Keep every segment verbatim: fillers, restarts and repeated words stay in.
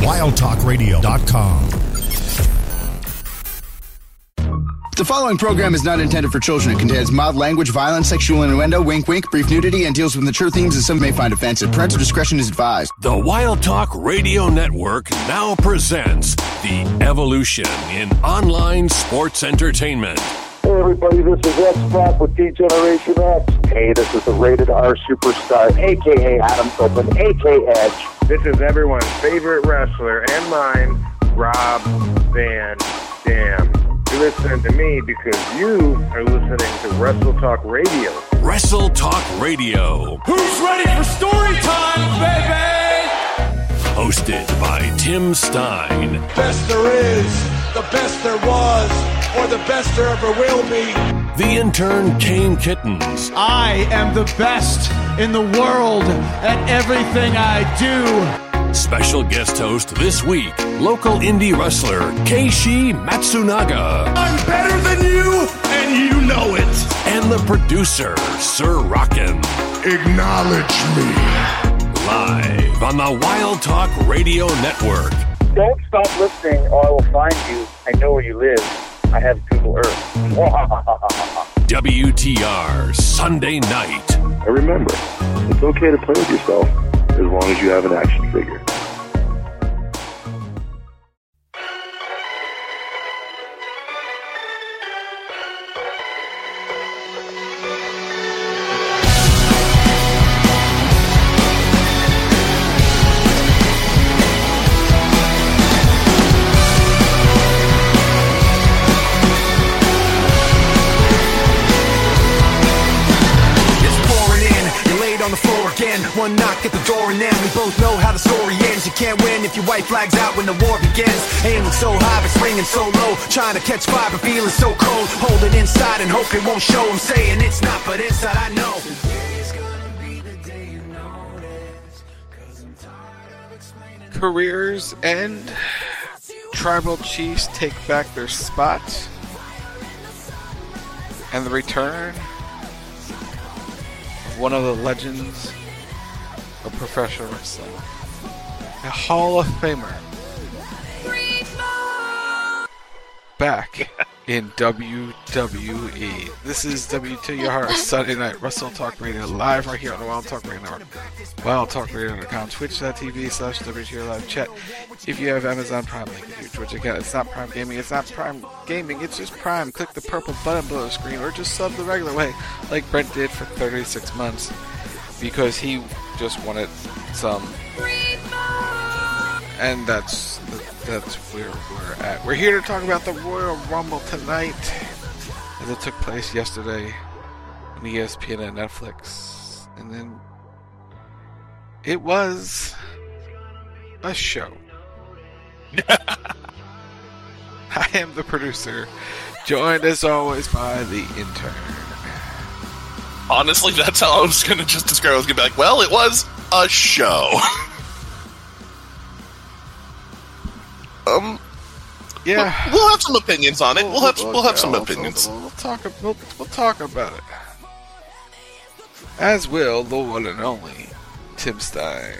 wild talk radio dot com. The following program is not intended for children. It contains mild language, violence, sexual innuendo, wink wink, brief nudity, and deals with mature themes that some may find offensive. Parental discretion is advised. The Wild Talk Radio Network now presents The Evolution in Online Sports Entertainment. Hey everybody, this is X-Pac with D-Generation X. Hey, this is the Rated R Superstar, a k a. Adam Copeland, a k a. Edge. This is everyone's favorite wrestler and mine, Rob Van Dam. You listen to me because you are listening to Wrestle Talk Radio. Wrestle Talk Radio. Who's ready for story time, baby? Hosted by Tim Stein. Best there is, the best there was, or the best there ever will be. The intern Kane Kittens. I am the best in the world at everything I do. Special guest host this week, local indie wrestler Keishi Matsunaga. I'm better than you, and you know it. And the producer, Sir Rockin'. Acknowledge me. Live on the Wild Talk Radio Network. Don't stop listening or I will find you. I know where you live. I have Google Earth. W T R Sunday night. And remember, it's okay to play with yourself as long as you have an action figure. One knock at the door and then we both know how the story ends. You can't win if your white flag's out when the war begins. Aiming so high but swinging so low, trying to catch fire but feeling so cold. Hold it inside and hope it won't show. I'm saying it's not, but inside I know. Careers end. Tribal chiefs take back their spot. And the return of one of the legends of professional wrestling, a Hall of Famer, back in W W E. This is W T R Sunday Night Wrestle Talk Radio, live right here on the Wild Talk Radio Network, wild talk radio dot com, twitch dot t v slash W T R Live Chat. If you have Amazon Prime, link in your Twitch account. It's not Prime Gaming, it's not Prime Gaming, it's just Prime. Click the purple button below the screen, or just sub the regular way, like Brent did for thirty-six months, because he just wanted some, and that's that's where we're at. We're here to talk about the Royal Rumble tonight, as it took place yesterday on E S P N and Netflix, and then it was a show. I am the producer, joined as always by the intern. Honestly, that's how I was going to just describe it. I was going to be like, well, it was a show. um, yeah, we'll, we'll have some opinions on it. We'll, we'll have we'll, we'll have some we'll, opinions. We'll, we'll talk. We'll, we'll talk about it. As will the one and only Tim Stein.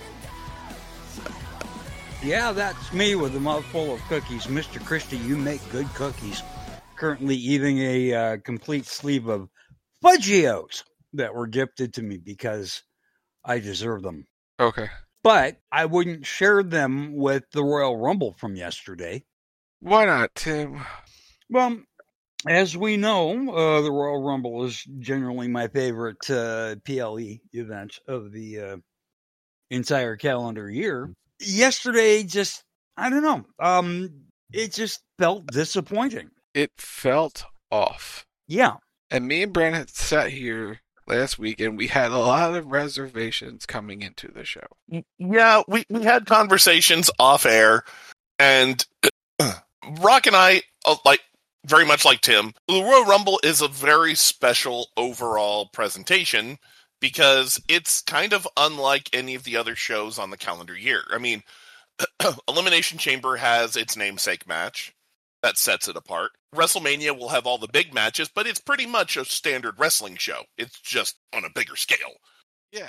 Yeah, that's me with a mouthful of cookies, Mister Christie. You make good cookies. Currently eating a uh, complete sleeve of Fudgios that were gifted to me because I deserve them. Okay. But I wouldn't share them with the Royal Rumble from yesterday. Why not, Tim? Well, as we know, uh, the Royal Rumble is generally my favorite uh, P L E event of the uh, entire calendar year. Yesterday, just, I don't know, um, it just felt disappointing. It felt off. Yeah. And me and Brandon had sat here last week, and we had a lot of reservations coming into the show. Yeah, we, we had conversations off air, and Rock and I, like very much like Tim, the Royal Rumble is a very special overall presentation because it's kind of unlike any of the other shows on the calendar year. I mean, Elimination Chamber has its namesake match. That sets it apart. WrestleMania will have all the big matches, but it's pretty much a standard wrestling show. It's just on a bigger scale. Yeah.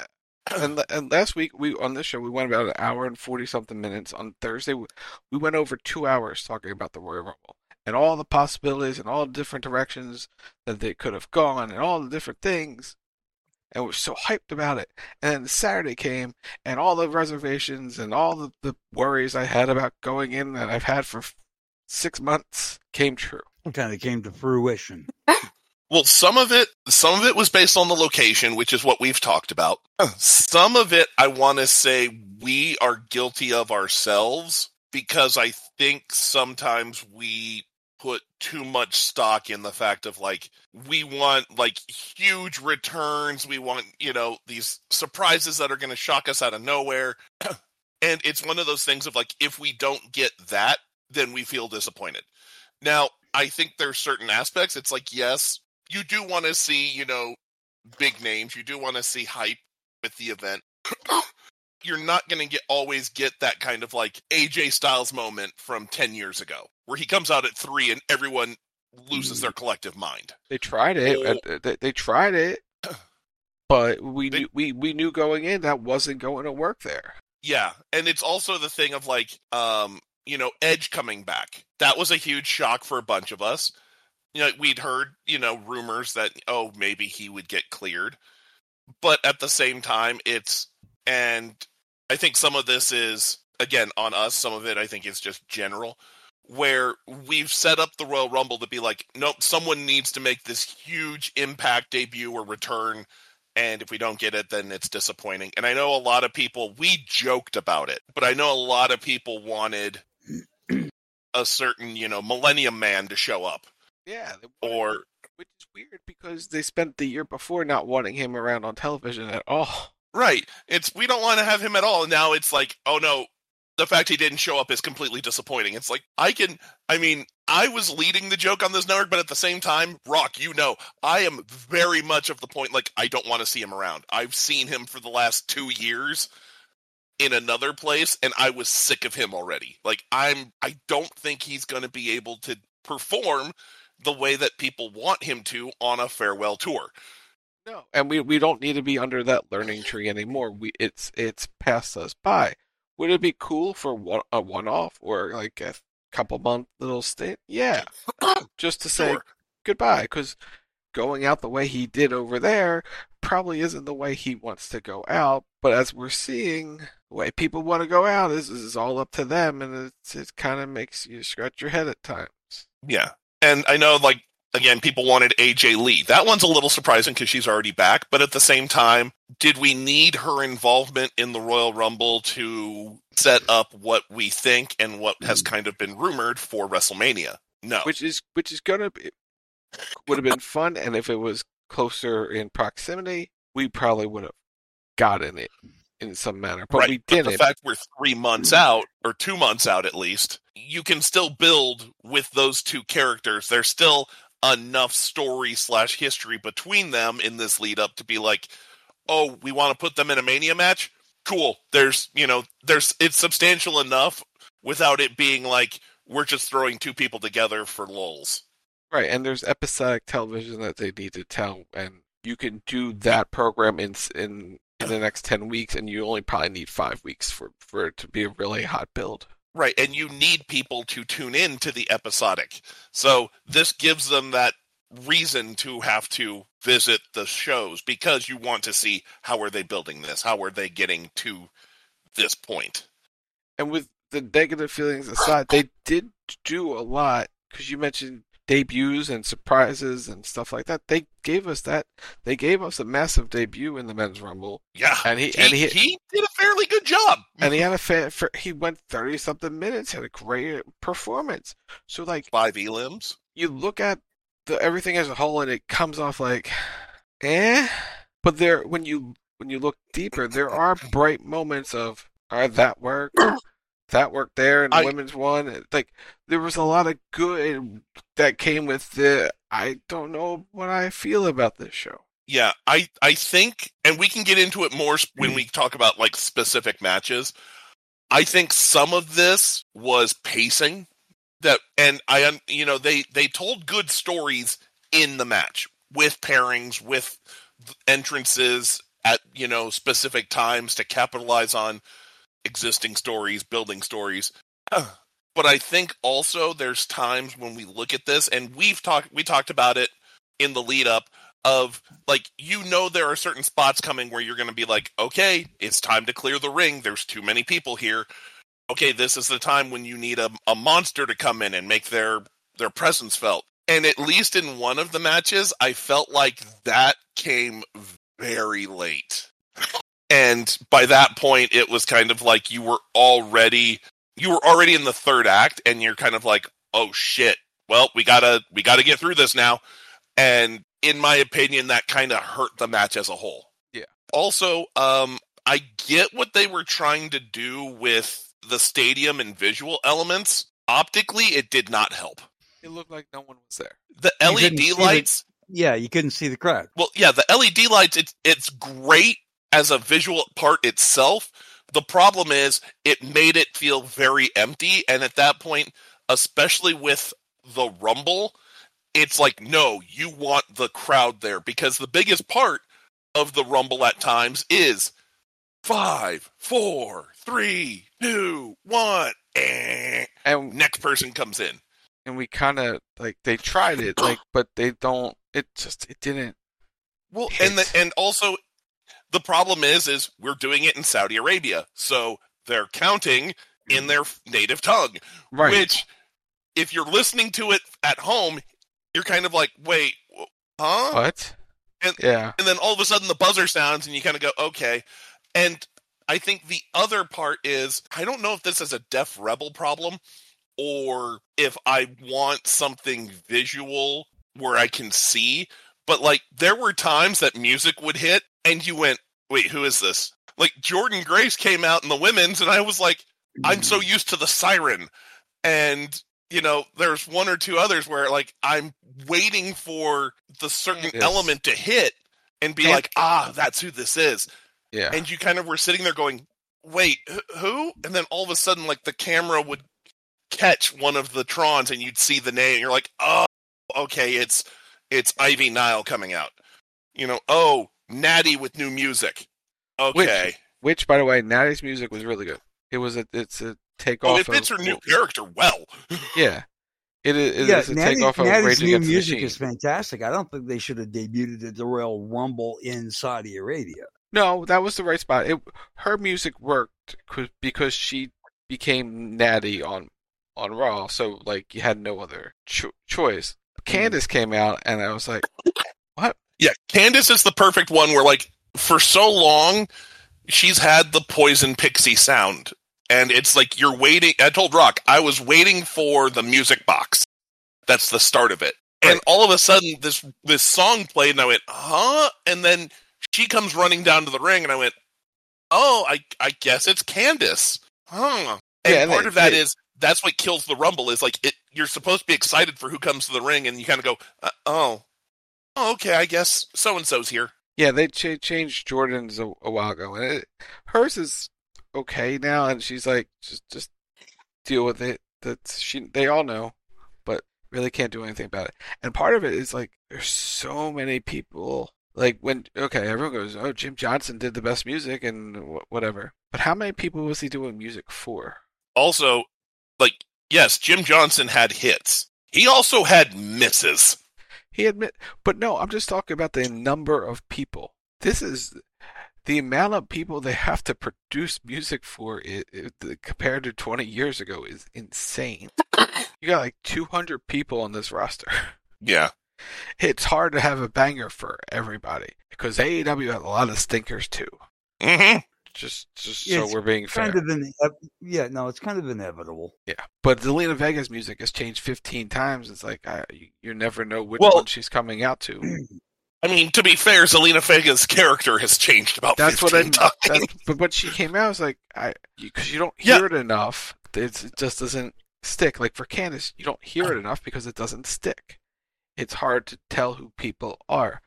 And and last week we on this show we went about an hour and forty something minutes. On Thursday we, we went over two hours talking about the Royal Rumble and all the possibilities and all the different directions that they could have gone and all the different things. And we're so hyped about it. And then Saturday came and all the reservations and all the, the worries I had about going in that I've had for six months came true. Kind of came to fruition. Well, some of it, some of it was based on the location, which is what we've talked about. Some of it, I want to say, we are guilty of ourselves because I think sometimes we put too much stock in the fact of like we want like huge returns, we want you know these surprises that are going to shock us out of nowhere, and it's one of those things of like if we don't get that, then we feel disappointed. Now, I think there's certain aspects. It's like yes. You do want to see, you know, big names. You do want to see hype with the event. You're not going to get always get that kind of like A J Styles moment from ten years ago, where he comes out at three and everyone loses their collective mind. They tried it. Oh. They, they tried it, but we they, knew we, we knew going in that wasn't going to work there. Yeah, and it's also the thing of like, um, you know, Edge coming back. That was a huge shock for a bunch of us. You know, we'd heard, you know, rumors that, oh, maybe he would get cleared. But at the same time, it's, and I think some of this is, again, on us. Some of it, I think, is just general, where we've set up the Royal Rumble to be like, nope, someone needs to make this huge impact debut or return. And if we don't get it, then it's disappointing. And I know a lot of people, we joked about it, but I know a lot of people wanted a certain, you know, Millennium Man to show up. Yeah, or which is weird because they spent the year before not wanting him around on television at all. Right. It's we don't want to have him at all. And now it's like, oh no, the fact he didn't show up is completely disappointing. It's like I can I mean, I was leading the joke on this network, but at the same time, Rock, you know, I am very much of the point like I don't want to see him around. I've seen him for the last two years in another place, and I was sick of him already. Like I'm I don't think he's gonna be able to perform the way that people want him to on a farewell tour. No, and we we don't need to be under that learning tree anymore. We it's it's passed us by. Would it be cool for one, a one-off or like a couple month little stint? Yeah, just to say sure. goodbye. Because going out the way he did over there probably isn't the way he wants to go out. But as we're seeing, the way people want to go out is is all up to them, and it's, it kind of makes you scratch your head at times. Yeah. And I know, like, again, people wanted A J Lee. That one's a little surprising because she's already back. But at the same time, did we need her involvement in the Royal Rumble to set up what we think and what has kind of been rumored for WrestleMania? No. Which is which is going to be, would have been fun. And if it was closer in proximity, we probably would have gotten it in some manner. But right. we didn't. But the fact we're three months out, or two months out at least, you can still build with those two characters. There's still enough story slash history between them in this lead up to be like, oh, we want to put them in a Mania match? Cool. There's, you know, there's, it's substantial enough without it being like, we're just throwing two people together for lulz. Right. And there's episodic television that they need to tell, and you can do that program in, in, in the next ten weeks, and you only probably need five weeks for, for it to be a really hot build. Right, and you need people to tune in to the episodic. So this gives them that reason to have to visit the shows because you want to see how are they building this? How are they getting to this point? And with the negative feelings aside, they did do a lot because you mentioned debuts and surprises and stuff like that. They gave us that. They gave us a massive debut in the Men's Rumble. Yeah, and he, he and he, he did a fairly good job. And he had a fa- for, he went thirty something minutes, had a great performance. So like five elims. You look at the everything as a whole, and it comes off like, eh. But there, when you when you look deeper, there are bright moments of, all right, that worked. That worked there, and the I, women's one. Like, there was a lot of good that came with the, I don't know what I feel about this show. Yeah, I, I think, and we can get into it more when we talk about, like, specific matches. I think some of this was pacing. That, and I, you know, they, they told good stories in the match with pairings, with entrances, at, you know, specific times to capitalize on existing stories, building stories. But I think also there's times when we look at this, and we've talked, we talked about it in the lead up of, like, you know, there are certain spots coming where you're going to be like, okay, it's time to clear the ring. There's too many people here. Okay, this is the time when you need a, a monster to come in and make their, their presence felt. And at least in one of the matches, I felt like that came very late. And by that point, it was kind of like you were already, you were already in the third act, and you're kind of like, oh shit, well, we gotta, we gotta get through this now. And in my opinion, that kind of hurt the match as a whole. Yeah. Also, um, I get what they were trying to do with the stadium and visual elements. Optically, it did not help. It looked like no one was there. The L E D lights. The, yeah, you couldn't see the crowd. Well, yeah, the L E D lights, it's, it's great as a visual part itself. The problem is it made it feel very empty. And at that point, especially with the Rumble, it's like, no, you want the crowd there, because the biggest part of the Rumble at times is five, four, three, two, one, eh, and next person comes in. And we kind of, like, they tried it, like, but they don't, it just, it didn't. Well, hit. and the, and also, the problem is, is we're doing it in Saudi Arabia, so they're counting in their native tongue. Right. Which, if you're listening to it at home, you're kind of like, wait, huh? What? And, yeah. And then all of a sudden the buzzer sounds, and you kind of go, okay. And I think the other part is, I don't know if this is a Def Rebel problem, or if I want something visual where I can see, but, like, there were times that music would hit, and you went, wait, who is this? Like, Jordan Grace came out in the women's, and I was like, I'm so used to the siren. And, you know, there's one or two others where, like, I'm waiting for the certain yes. element to hit and be and, like, ah, that's who this is. Yeah. And you kind of were sitting there going, wait, who? And then all of a sudden, like, the camera would catch one of the Trons, and you'd see the name, and you're like, oh, okay, it's it's Ivy Nile coming out. You know, oh, Natty with new music. Okay. Which, which by the way, Natty's music was really good. It was a, it's a takeoff. Oh, it fits of, her new character well. Yeah. It is, it yeah, is a Natty, takeoff of Natty's Rage new Against the music Machine. is fantastic. I don't think they should have debuted at the Royal Rumble in Saudi Arabia. No, that was the right spot. It, her music worked because she became Natty on on Raw, so, like, you had no other cho- choice. Candice came out, and I was like, what? Yeah, Candice is the perfect one where, like, for so long, she's had the Poison Pixie sound. And it's like you're waiting. I told Rock, I was waiting for the music box. That's the start of it. Right. And all of a sudden, this this song played, and I went, huh? And then she comes running down to the ring, and I went, oh, I, I guess it's Candice. Huh. And yeah, part they, of that they, is, that's what kills the Rumble, is like, it. You're supposed to be excited for who comes to the ring, and you kind of go, uh, oh, oh, okay, I guess so-and-so's here. Yeah, they ch- changed Jordan's a, a while ago, and it, hers is okay now, and she's like, just just deal with it. That she, they all know, but really can't do anything about it. And part of it is, like, there's so many people, like, when, okay, everyone goes, oh, Jim Johnson did the best music and wh- whatever, but how many people was he doing music for? Also, like, yes, Jim Johnson had hits. He also had misses. He admit, but no, I'm just talking about the number of people. This is the amount of people they have to produce music for. It, it, compared to twenty years ago, is insane. You got like two hundred people on this roster. Yeah, it's hard to have a banger for everybody because A E W has a lot of stinkers too. Mm-hmm. Just, just yeah, so we're being fair. Kind of in, yeah, no, it's kind of inevitable. Yeah, but Zelina Vega's music has changed fifteen times. It's like I, you, you never know which well, one she's coming out to. I mean, to be fair, Zelina Vega's character has changed about that's fifteen what I. times. But when she came out, I was like, I because you don't hear yeah. it enough. It's, it just doesn't stick. Like for Candice, you don't hear it enough because it doesn't stick. It's hard to tell who people are.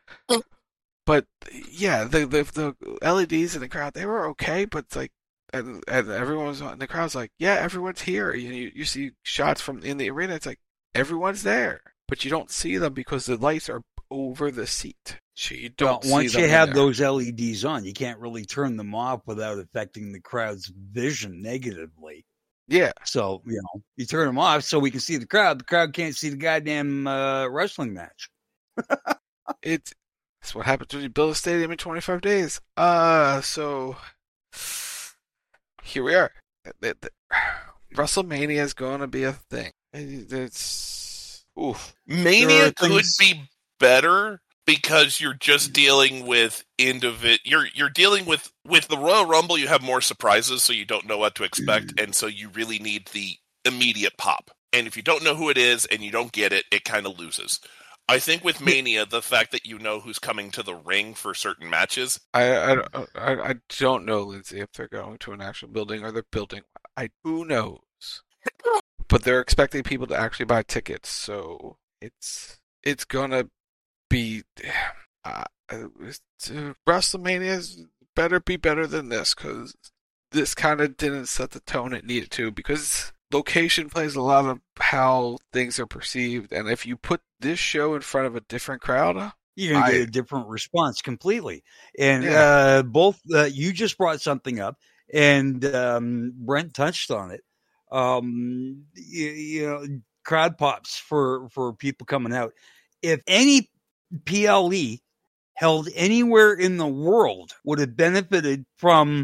But yeah, the, the the L E Ds in the crowd, they were okay, but it's like, and, and everyone was in the crowd's like, yeah, everyone's here. You, you you see shots from in the arena, it's like everyone's there, but you don't see them because the lights are over the seat. You don't well, once see you them have in those L E Ds on, you can't really turn them off without affecting the crowd's vision negatively. Yeah. So, you know, you turn them off so we can see the crowd. The crowd can't see the goddamn uh, wrestling match. It's that's what happens when you build a stadium in twenty-five days. Uh, so here we are. The, the, WrestleMania is going to be a thing. It's oof. Mania could be better because you're just dealing with individ. You're you're dealing with with the Royal Rumble. You have more surprises, so you don't know what to expect, and so you really need the immediate pop. And if you don't know who it is and you don't get it, it kind of loses. I think with Mania, the fact that you know who's coming to the ring for certain matches. I I, I, I don't know, Lindsay, if they're going to an actual building or they're building. I who knows. But they're expecting people to actually buy tickets, so it's it's gonna be uh, it's, uh, WrestleMania better be better than this, because this kind of didn't set the tone it needed to, because location plays a lot of how things are perceived, and if you put this show in front of a different crowd, you're gonna I, get a different response completely. And yeah. uh, both uh, you just brought something up, and um, Brent touched on it. Um, you, you know, crowd pops for for people coming out. If any P L E held anywhere in the world would have benefited from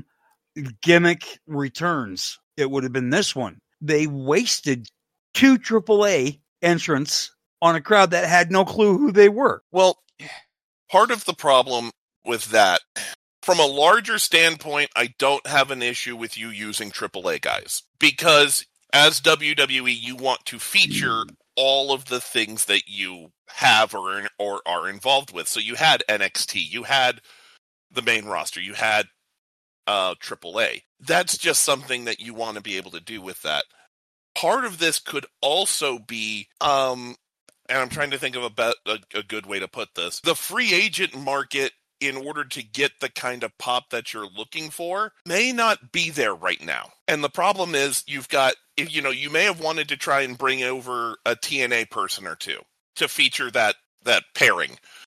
gimmick returns, it would have been this one. They wasted two triple A entrants on a crowd that had no clue who they were. Well, part of the problem with that, from a larger standpoint, I don't have an issue with you using triple A guys. Because as W W E, you want to feature all of the things that you have or, or are involved with. So you had N X T, you had the main roster, you had uh, triple A. That's just something that you want to be able to do with that. Part of this could also be, um, and I'm trying to think of a, be- a, a good way to put this, the free agent market, in order to get the kind of pop that you're looking for, may not be there right now. And the problem is you've got, you know, you may have wanted to try and bring over a T N A person or two to feature that, that pairing.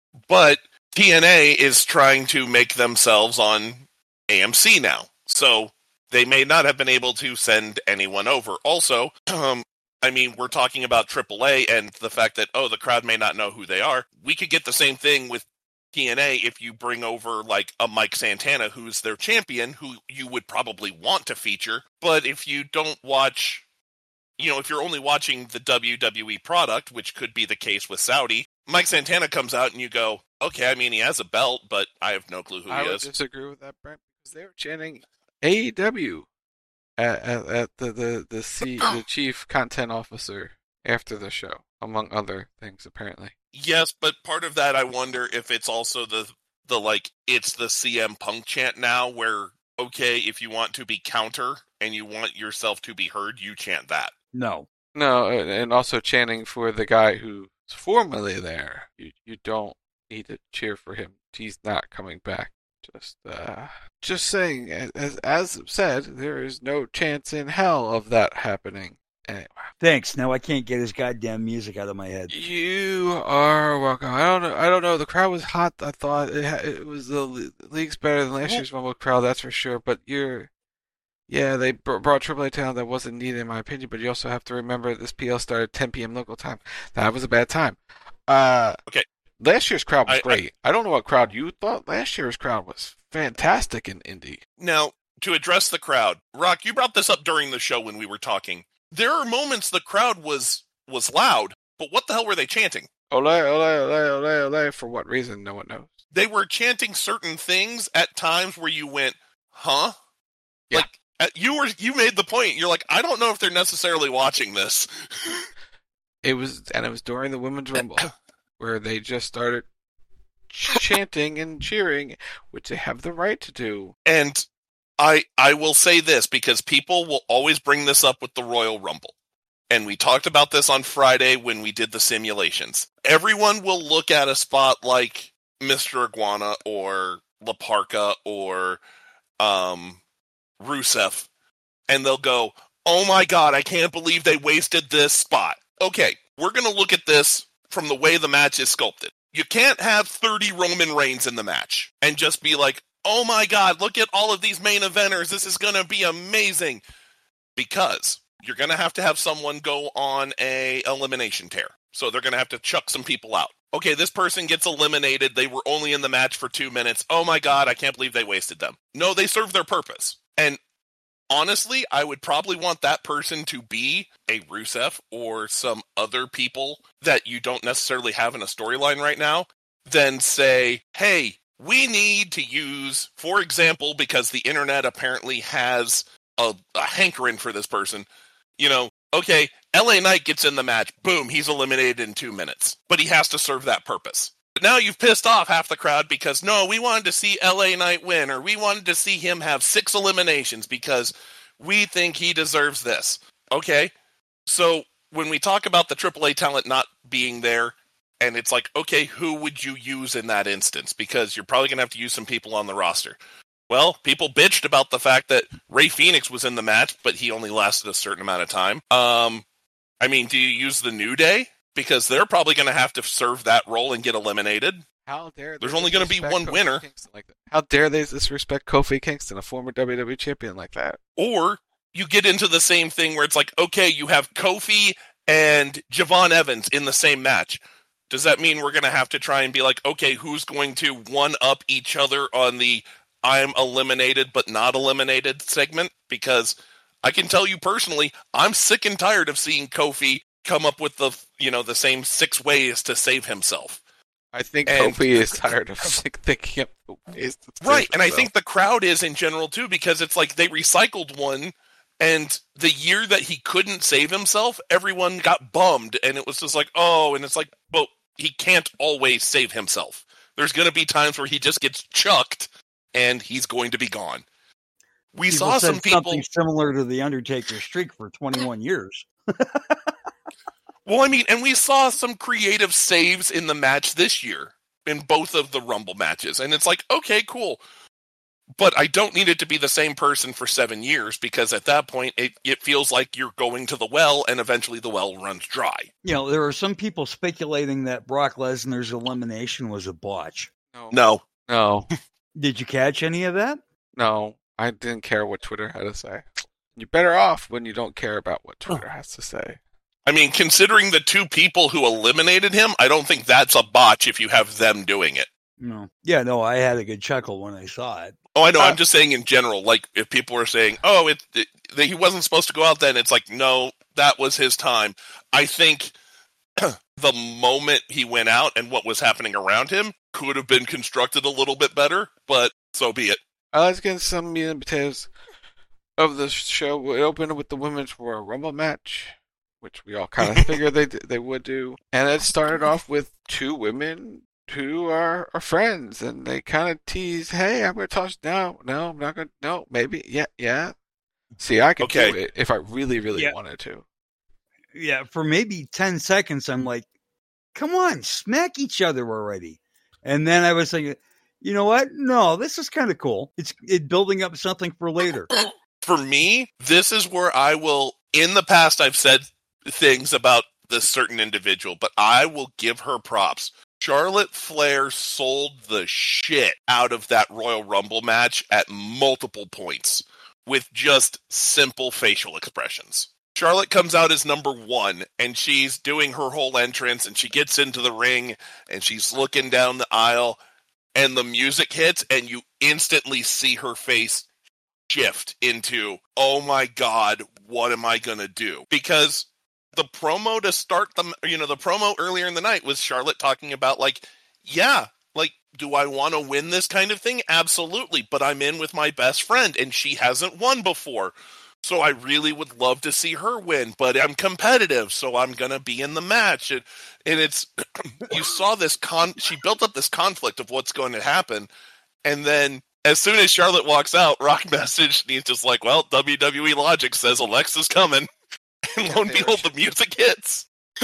But T N A is trying to make themselves on A M C now. So they may not have been able to send anyone over. Also, um, I mean, we're talking about triple A and the fact that, oh, the crowd may not know who they are. We could get the same thing with T N A if you bring over like a Mike Santana, who's their champion, who you would probably want to feature. But if you don't watch, you know, if you're only watching the W W E product, which could be the case with Saudi, Mike Santana comes out and you go, okay, I mean, he has a belt, but I have no clue who I he would is. disagree with that, Brent, because they were chanting A E W at, at, at the the the, C, the chief content officer after the show, among other things, apparently. Yes, but part of that, I wonder if it's also the, the like, it's the C M Punk chant now where, okay, if you want to be counter and you want yourself to be heard, you chant that. No. No, and also chanting for the guy who's formerly there. You you don't need to cheer for him. He's not coming back. Just uh, just saying, as as said, there is no chance in hell of that happening. Anyway. Thanks. Now I can't get his goddamn music out of my head. You are welcome. I don't know. I don't know. The crowd was hot. I thought it, it was the league's better than last year's Rumble crowd. That's for sure. But you're, yeah, they brought triple A talent that wasn't needed in my opinion. But you also have to remember this P L started ten p.m. local time. That was a bad time. Uh, okay. Last year's crowd was I, great. I, I don't know what crowd you thought. Last year's crowd was fantastic in Indy. Now, to address the crowd, Rock, you brought this up during the show when we were talking. There are moments the crowd was was loud, but what the hell were they chanting? Ole, ole, ole, ole, ole. For what reason? No one knows. They were chanting certain things at times where you went, huh? Yeah. Like, you were you made the point. You're like, I don't know if they're necessarily watching this. It was, and it was during the Women's Rumble where they just started chanting and cheering, which they have the right to do. And I I will say this, because people will always bring this up with the Royal Rumble. And we talked about this on Friday when we did the simulations. Everyone will look at a spot like Mister Iguana or La Parka or um, Rusev, and they'll go, oh my god, I can't believe they wasted this spot. Okay, we're going to look at this from the way the match is sculpted. You can't have thirty Roman Reigns in the match and just be like, oh my God, look at all of these main eventers. This is going to be amazing. Because you're going to have to have someone go on a elimination tear. So they're going to have to chuck some people out. Okay, this person gets eliminated. They were only in the match for two minutes. Oh my God, I can't believe they wasted them. No, they served their purpose. And honestly, I would probably want that person to be a Rusev or some other people that you don't necessarily have in a storyline right now, than say, hey, we need to use, for example, because the internet apparently has a, a hankering for this person, you know, okay, L A Knight gets in the match, boom, he's eliminated in two minutes, but he has to serve that purpose. But now you've pissed off half the crowd because, no, we wanted to see L A Knight win, or we wanted to see him have six eliminations because we think he deserves this. Okay, so when we talk about the triple A talent not being there, and it's like, okay, who would you use in that instance? Because you're probably going to have to use some people on the roster. Well, people bitched about the fact that Rey Fenix was in the match, but he only lasted a certain amount of time. Um, I mean, do you use the New Day? Because they're probably going to have to serve that role and get eliminated. How dare There's only going to be one Kofi winner. Kingston like that? How dare they disrespect Kofi Kingston, a former W W E champion, like that? Or you get into the same thing where it's like, okay, you have Kofi and Javon Evans in the same match. Does that mean we're going to have to try and be like, okay, who's going to one-up each other on the I'm eliminated but not eliminated segment? Because I can tell you personally, I'm sick and tired of seeing Kofi come up with the, you know, the same six ways to save himself. I think and, Kofi is tired of thinking of ways to save right, and I himself. think the crowd is in general too, because it's like they recycled one, and the year that he couldn't save himself, everyone got bummed, and it was just like, oh, and it's like, well, he can't always save himself. There's going to be times where he just gets chucked, and he's going to be gone. We people saw said some people something similar to the Undertaker streak for twenty-one years. Well, I mean, and we saw some creative saves in the match this year, in both of the Rumble matches, and it's like, okay, cool. But I don't need it to be the same person for seven years, because at that point, it, it feels like you're going to the well, and eventually the well runs dry. You know, there are some people speculating that Brock Lesnar's elimination was a botch. No. No. No. Did you catch any of that? No. I didn't care what Twitter had to say. You're better off when you don't care about what Twitter has to say. I mean, considering the two people who eliminated him, I don't think that's a botch if you have them doing it. No. Yeah, no, I had a good chuckle when I saw it. Oh, I know. Uh, I'm just saying in general, like, if people are saying, oh, it, it, that he wasn't supposed to go out then, it's like, no, that was his time. I think the moment he went out and what was happening around him could have been constructed a little bit better, but so be it. Uh, let's get some meat and potatoes of the show. It opened with the Women's Royal Rumble match, which we all kind of figured they they would do. And it started off with two women who are, are friends, and they kind of tease, hey, I'm going to toss, no, no, I'm not going to, no, maybe, yeah, yeah. See, I could okay. do it if I really, really yeah. wanted to. Yeah, for maybe ten seconds, I'm like, come on, smack each other already. And then I was thinking, you know what? No, this is kind of cool. It's it building up something for later. For me, this is where I will, in the past, I've said things about this certain individual, but I will give her props. Charlotte Flair sold the shit out of that Royal Rumble match at multiple points with just simple facial expressions. Charlotte comes out as number one, and she's doing her whole entrance, and she gets into the ring, and she's looking down the aisle, and the music hits, and you instantly see her face shift into, oh my God, what am I going to do? Because the promo to start the, you know, the promo earlier in the night was Charlotte talking about, like, yeah, like, do I want to win this kind of thing? Absolutely, but I'm in with my best friend, and she hasn't won before. So I really would love to see her win, but I'm competitive, so I'm going to be in the match. And, and it's, you saw this, con. she built up this conflict of what's going to happen, and then as soon as Charlotte walks out, Rock messaged, and he's just like, well, W W E logic says Alexa's coming. And lo and behold, the music hits.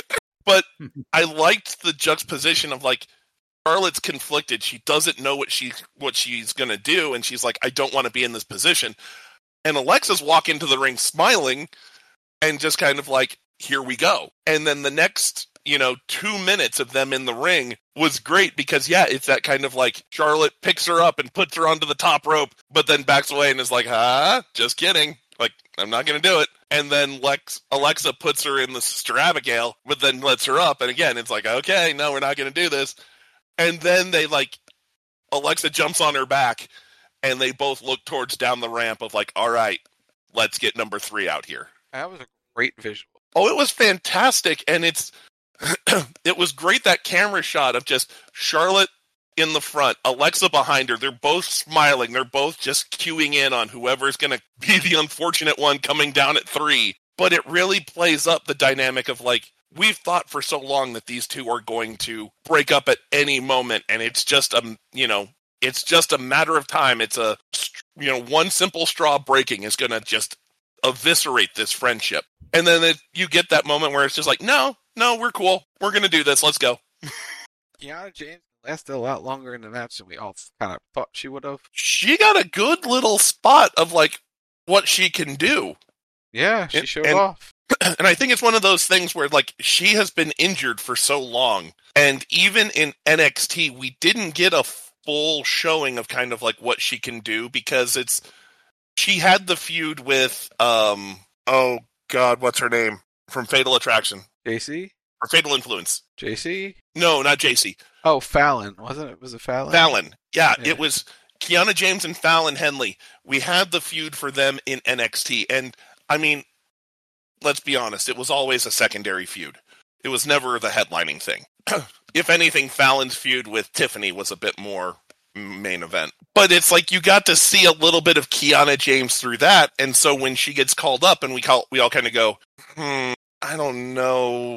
But I liked the juxtaposition of, like, Charlotte's conflicted. She doesn't know what she what she's going to do, and she's like, I don't want to be in this position. And Alexa's walking into the ring smiling and just kind of like, here we go. And then the next you know, two minutes of them in the ring was great because, yeah, it's that kind of like Charlotte picks her up and puts her onto the top rope, but then backs away and is like, ah, just kidding. Like, I'm not going to do it. And then Lex Alexa puts her in the Sister Abigail, but then lets her up. And again, it's like, okay, no, we're not going to do this. And then they like, Alexa jumps on her back and they both look towards down the ramp of like, all right, let's get number three out here. That was a great visual. Oh, it was fantastic. And it's, it was great, that camera shot of just Charlotte in the front, Alexa behind her. They're both smiling. They're both just queuing in on whoever's going to be the unfortunate one coming down at three. But it really plays up the dynamic of like, we've thought for so long that these two are going to break up at any moment. And it's just a, you know, it's just a matter of time. It's a, you know, one simple straw breaking is going to just eviscerate this friendship. And then it, you get that moment where it's just like, no, no, we're cool. We're going to do this. Let's go. Kiana James lasted a lot longer in the match than we all kind of thought she would have. She got a good little spot of like what she can do. Yeah, she showed and, off. And I think it's one of those things where like she has been injured for so long. And even in N X T, we didn't get a full showing of kind of like what she can do because it's, she had the feud with, um, oh God, what's her name? From Fatal Attraction. J C? Or Fatal Influence. J C? No, not J C. Oh, Fallon. Wasn't it? Was it Fallon? Fallon. Yeah, yeah, it was Kiana James and Fallon Henley. We had the feud for them in N X T. And, I mean, let's be honest, it was always a secondary feud. It was never the headlining thing. If anything, Fallon's feud with Tiffany was a bit more main event. But it's like you got to see a little bit of Kiana James through that. And so when she gets called up and we call, we all kind of go, hmm, I don't know.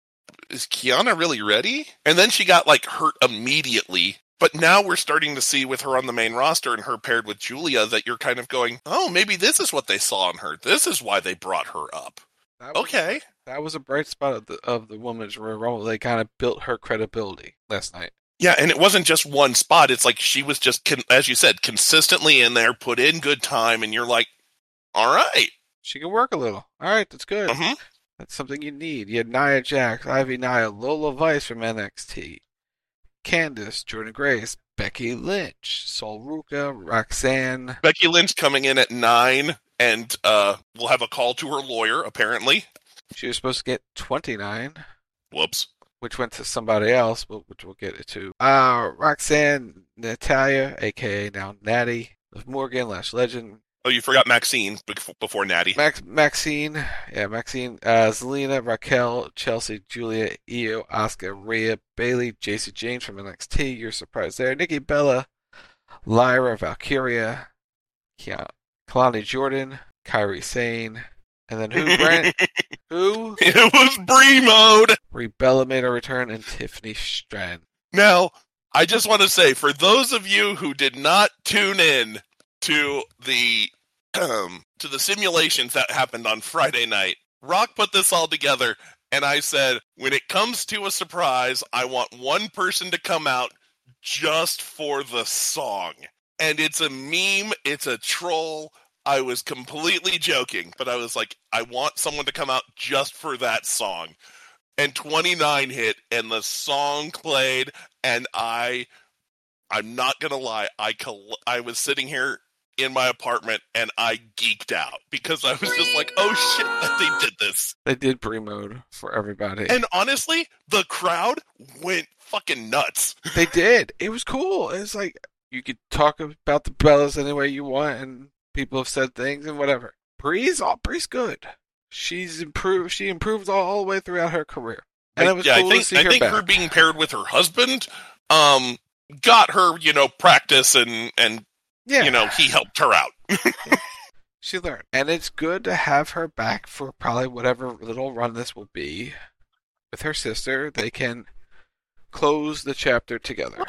Is Kiana really ready? And then she got like hurt immediately. But now we're starting to see with her on the main roster and her paired with Julia that you're kind of going, oh, maybe this is what they saw in her. This is why they brought her up. That was, okay. That was a bright spot of the, of the Women's Royal Rumble. They kind of built her credibility last night. Yeah, and it wasn't just one spot. It's like she was just, as you said, consistently in there, put in good time, and you're like, all right. She can work a little. All right, that's good. Mm-hmm. That's something you need. You had Nia Jax, Ivy Nia, Lola Vice from N X T, Candice, Jordan Grace, Becky Lynch, Sol Ruka, Roxanne. Becky Lynch coming in at nine, and uh, we'll have a call to her lawyer, apparently. She was supposed to get twenty-nine. Whoops. Which went to somebody else, which we'll get to. Uh, Roxanne Natalia, a k a now Natty, Liv Morgan, Lash Legend. Oh, you forgot Maxine before Natty. Max, Maxine, yeah, Maxine, uh, Zelina, Raquel, Chelsea, Julia, Io, Asuka, Rhea, Bailey, J C James from N X T. You're surprised there. Nikki Bella, Lyra, Valkyria, Keon, Kalani Jordan, Kairi Sane, and then who, Brent? Who? It was Brie Mode. Brie Bella made a return, and Tiffany Stratton. Now, I just want to say, for those of you who did not tune in to the um, to the simulations that happened on Friday night, Rock put this all together, and I said, when it comes to a surprise, I want one person to come out just for the song. And it's a meme, it's a troll. I was completely joking, but I was like, I want someone to come out just for that song. And twenty-nine hit, and the song played, and I, I'm not gonna lie, I col- I was sitting here in my apartment, and I geeked out, because I was just like, oh shit, that they did this. They did Brie Mode for everybody. And honestly, the crowd went fucking nuts. They did. It was cool. It was like, you could talk about the Bellas any way you want, and people have said things and whatever. Bree's all Bree's good. She's improved. She improved all, all the way throughout her career, and it was yeah, cool I think to see I her think back. her being paired with her husband, um, got her, you know, practice and and yeah. you know, he helped her out. She learned, and it's good to have her back for probably whatever little run this will be with her sister. They can close the chapter together.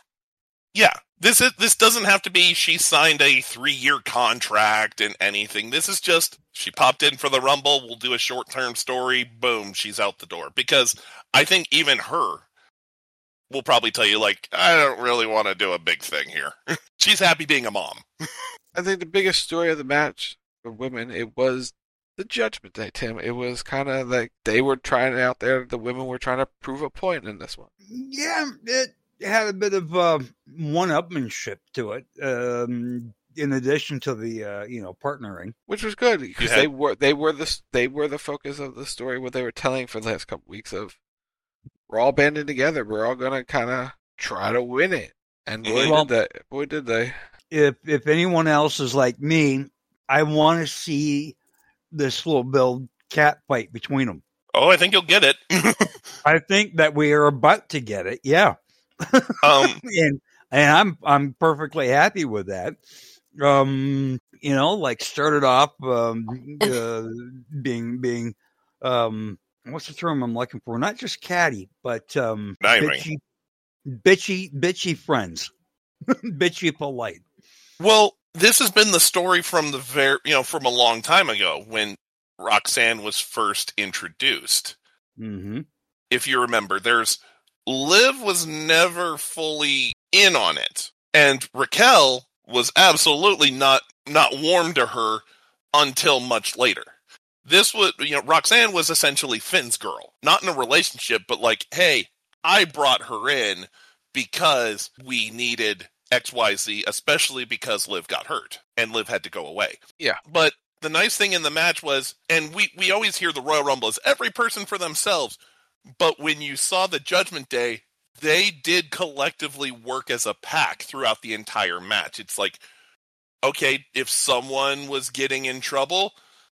Yeah. This is this doesn't have to be she signed a three-year contract and anything. This is just she popped in for the Rumble, we'll do a short-term story, boom, she's out the door. Because I think even her will probably tell you, like, I don't really want to do a big thing here. She's happy being a mom. I think the biggest story of the match for women, it was the Judgment Day, Tim. It was kind of like they were trying out there, the women were trying to prove a point in this one. Yeah, it had a bit of uh, one-upmanship to it, um, in addition to the uh, you know partnering, which was good because Yeah. they were they were the they were the focus of the story. What they were telling for the last couple weeks of we're all banding together, we're all gonna kind of try to win it, and boy Well, did they! Boy did they! If if anyone else is like me, I want to see this little build cat fight between them. Oh, I think you'll get it. I think that we are about to get it. Yeah. Um, and and I'm I'm perfectly happy with that. Um, you know, like started off um, uh, being being um, what's the term I'm looking for? Not just catty, but um, bitchy, bitchy, bitchy friends, bitchy polite. Well, this has been the story from the very you know from a long time ago when Roxanne was first introduced. Mm-hmm. If you remember, there's Liv was never fully in on it, and Raquel was absolutely not not warm to her until much later. This was, you know, Roxanne was essentially Finn's girl, not in a relationship, but like, hey, I brought her in because we needed X Y Z, especially because Liv got hurt and Liv had to go away. Yeah, but the nice thing in the match was, and we we always hear the Royal Rumble is every person for themselves. But when you saw the Judgment Day, they did collectively work as a pack throughout the entire match. It's like, okay, if someone was getting in trouble,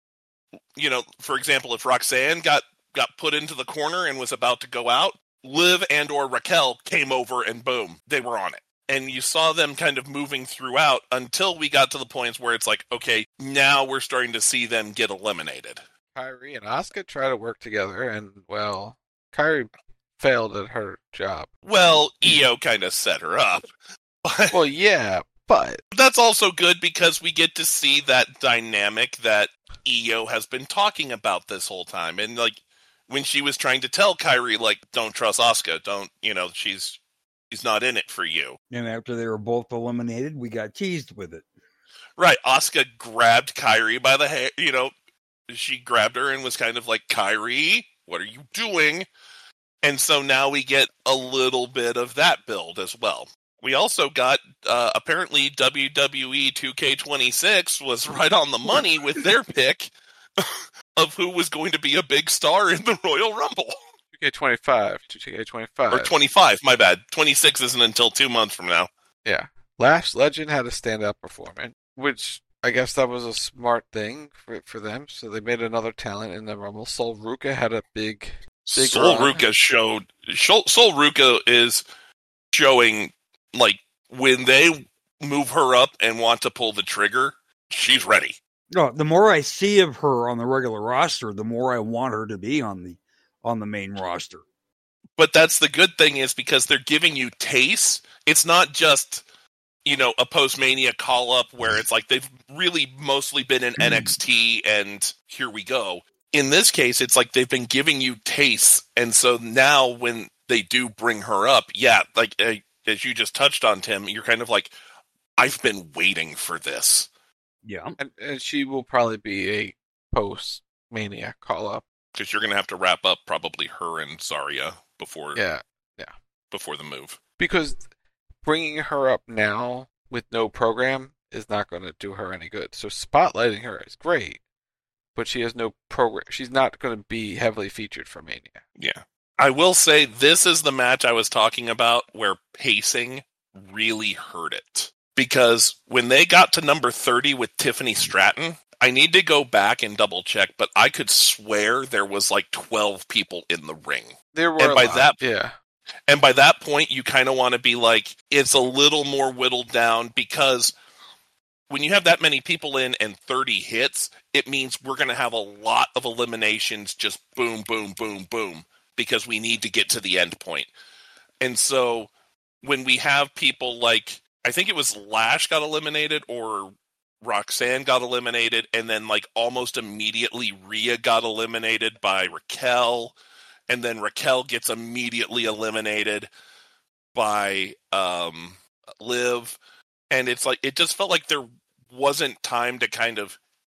you know, for example, if Roxanne got, got put into the corner and was about to go out, Liv and or Raquel came over and boom, they were on it. And you saw them kind of moving throughout until we got to the points where it's like, okay, now we're starting to see them get eliminated. Kairi and Asuka try to work together, and, well, Kairi failed at her job. Well, Io kind of set her up. Well, yeah, but that's also good because we get to see that dynamic that Io has been talking about this whole time. And, like, when she was trying to tell Kairi, like, don't trust Asuka, don't, you know, she's she's not in it for you. And after they were both eliminated, we got teased with it. Right, Asuka grabbed Kairi by the hair, you know, she grabbed her and was kind of like, Kairi, what are you doing? And so now we get a little bit of that build as well. We also got, uh, apparently W W E two K twenty-six was right on the money with their pick of who was going to be a big star in the Royal Rumble. two K twenty-five, two K twenty-five. Or twenty-five, my bad. twenty-six isn't until two months from now. Yeah. Lash Legend had a standout performance, which I guess that was a smart thing for for them. So they made another talent in the Rumble. Sol Ruka had a big, big Sol run. Ruka showed. Sol Ruka is showing, like, when they move her up and want to pull the trigger, she's ready. No, the more I see of her on the regular roster, the more I want her to be on the on the main roster. But that's the good thing is because they're giving you tastes. It's not just, you know, a post-Mania call-up where it's like they've really mostly been in N X T and here we go. In this case, it's like they've been giving you tastes. And so now when they do bring her up, yeah, like uh, as you just touched on, Tim, you're kind of like, I've been waiting for this. Yeah. And, and she will probably be a post-Mania call-up. Because you're going to have to wrap up probably her and Zarya before, Yeah, yeah. before the move. Because bringing her up now with no program is not going to do her any good. So spotlighting her is great, but she has no program. She's not going to be heavily featured for Mania. Yeah. I will say this is the match I was talking about where pacing really hurt it. Because when they got to number thirty with Tiffany Stratton, I need to go back and double check, but I could swear there was like twelve people in the ring. There were and a by lot, that, yeah. And by that point, you kind of want to be like, it's a little more whittled down because when you have that many people in and thirty hits, it means we're going to have a lot of eliminations, just boom, boom, boom, boom, because we need to get to the end point. And so when we have people like, I think it was Lash got eliminated or Roxanne got eliminated, and then like almost immediately Rhea got eliminated by Raquel, and then Raquel gets immediately eliminated by um, Liv, and it's like it just felt like there wasn't time to kind of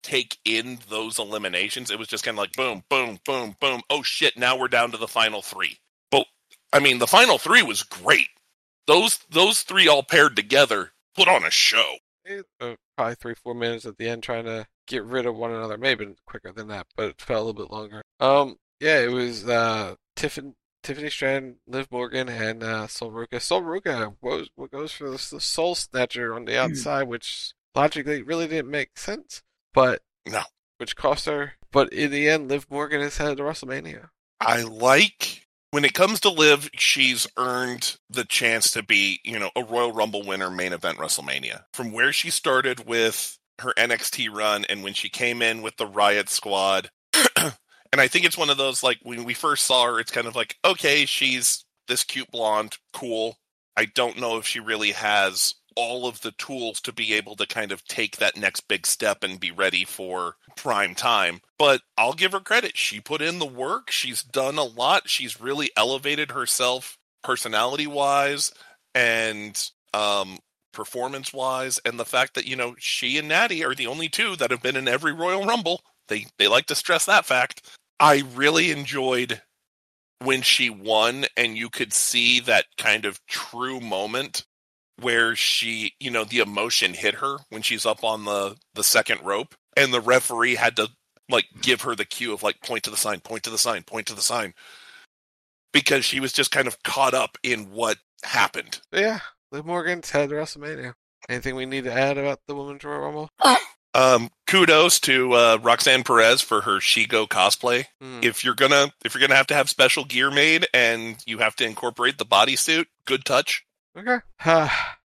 take in those eliminations. It was just kind of like boom, boom, boom, boom. Oh shit, now we're down to the final three. But I mean, the final three was great. Those those three all paired together put on a show. Uh, probably three, four minutes at the end trying to get rid of one another. Maybe quicker than that, but it felt a little bit longer. Um, yeah, it was uh, Tiffany, Tiffany Stratton, Liv Morgan, and uh, Sol Ruca. Sol Ruca goes, goes for the Soul Snatcher on the outside, which logically really didn't make sense, but no, which cost her. But in the end, Liv Morgan is headed to WrestleMania. I like. When it comes to Liv, she's earned the chance to be, you know, a Royal Rumble winner, main event WrestleMania. From where she started with her N X T run and when she came in with the Riot Squad. And I think it's one of those, like, when we first saw her, it's kind of like, okay, she's this cute blonde, cool. I don't know if she really has all of the tools to be able to kind of take that next big step and be ready for prime time. But I'll give her credit. She put in the work. She's done a lot. She's really elevated herself personality-wise and um, performance-wise. And the fact that, you know, she and Natty are the only two that have been in every Royal Rumble. They, they like to stress that fact. I really enjoyed when she won and you could see that kind of true moment where she, you know, the emotion hit her when she's up on the, the second rope and the referee had to, like, give her the cue of, like, point to the sign, point to the sign, point to the sign. Because she was just kind of caught up in what happened. Yeah, Liv Morgan's head to WrestleMania. Anything we need to add about the Women's Royal Rumble? Um, kudos to uh, Roxanne Perez for her Shigo cosplay. Mm. If you're gonna, if you're gonna have to have special gear made and you have to incorporate the bodysuit, good touch. Okay. Uh,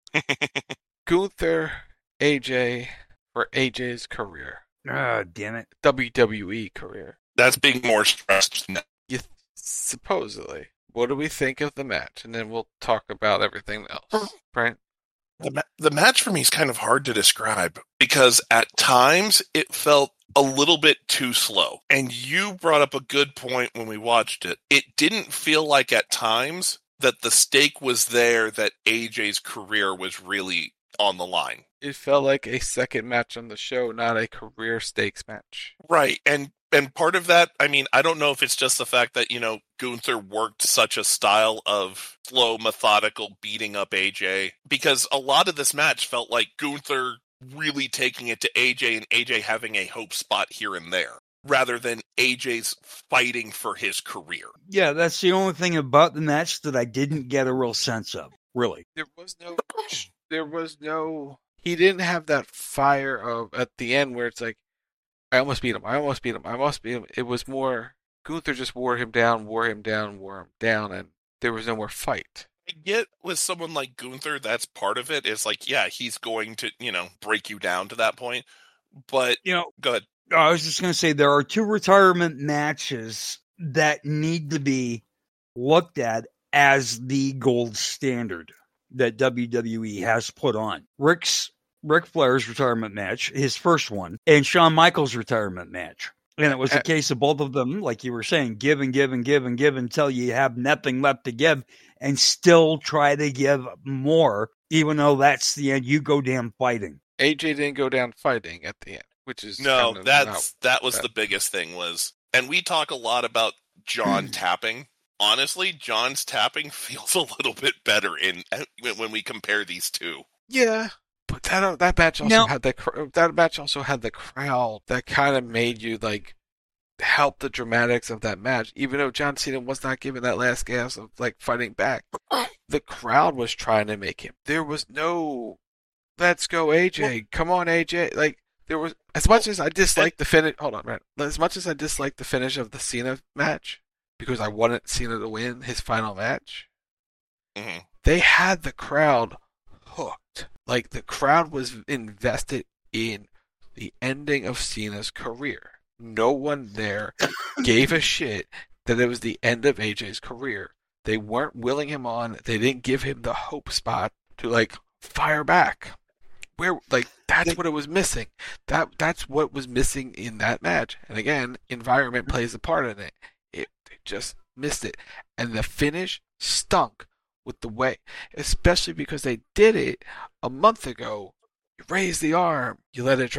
Gunther, A J, for A J's career. Ah, oh, damn it. W W E career. That's being more stressed now. You th- supposedly. What do we think of the match? And then we'll talk about everything else. Right? The, ma- the match for me is kind of hard to describe because at times it felt a little bit too slow. And you brought up a good point when we watched it. It didn't feel like at times that the stake was there, that A J's career was really on the line. It felt like a second match on the show, not a career stakes match. Right. And and part of that, I mean, I don't know if it's just the fact that, you know, Gunther worked such a style of slow, methodical beating up A J, because a lot of this match felt like Gunther really taking it to A J and A J having a hope spot here and there, rather than A J's fighting for his career. Yeah, that's the only thing about the match that I didn't get a real sense of, really. There was no, there was no, he didn't have that fire of, at the end where it's like, I almost beat him, I almost beat him, I almost beat him. It was more, Gunther just wore him down, wore him down, wore him down, and there was no more fight. I get with someone like Gunther, that's part of it. It's like, yeah, he's going to, you know, break you down to that point. But, you know, go ahead. I was just going to say there are two retirement matches that need to be looked at as the gold standard that W W E has put on. Rick's Ric Flair's retirement match, his first one, and Shawn Michaels' retirement match. And it was a case of both of them, like you were saying, give and give and give and give until you have nothing left to give and still try to give more, even though that's the end. You go down fighting. A J didn't go down fighting at the end, which is... No, kind of that's that was that. The biggest thing was... And we talk a lot about John tapping. Honestly, John's tapping feels a little bit better in when we compare these two. Yeah. But that that match also no. had the that match also had the crowd that kind of made you like help the dramatics of that match. Even though John Cena was not giving that last gasp of like fighting back, the crowd was trying to make him. There was no, let's go A J, come on A J. Like there was, as much as I disliked the finish. Hold on, right? As much as I disliked the finish of the Cena match because I wanted Cena to win his final match, mm-hmm. they had the crowd hooked. Like, the crowd was invested in the ending of Cena's career. No one there gave a shit that it was the end of A J's career. They weren't willing him on. They didn't give him the hope spot to, like, fire back. Where, like, that's what it was missing. That That's what was missing in that match. And again, environment plays a part in it. It, it just missed it. And the finish stunk. With the way, especially because they did it a month ago. You raise the arm, you let it drop. You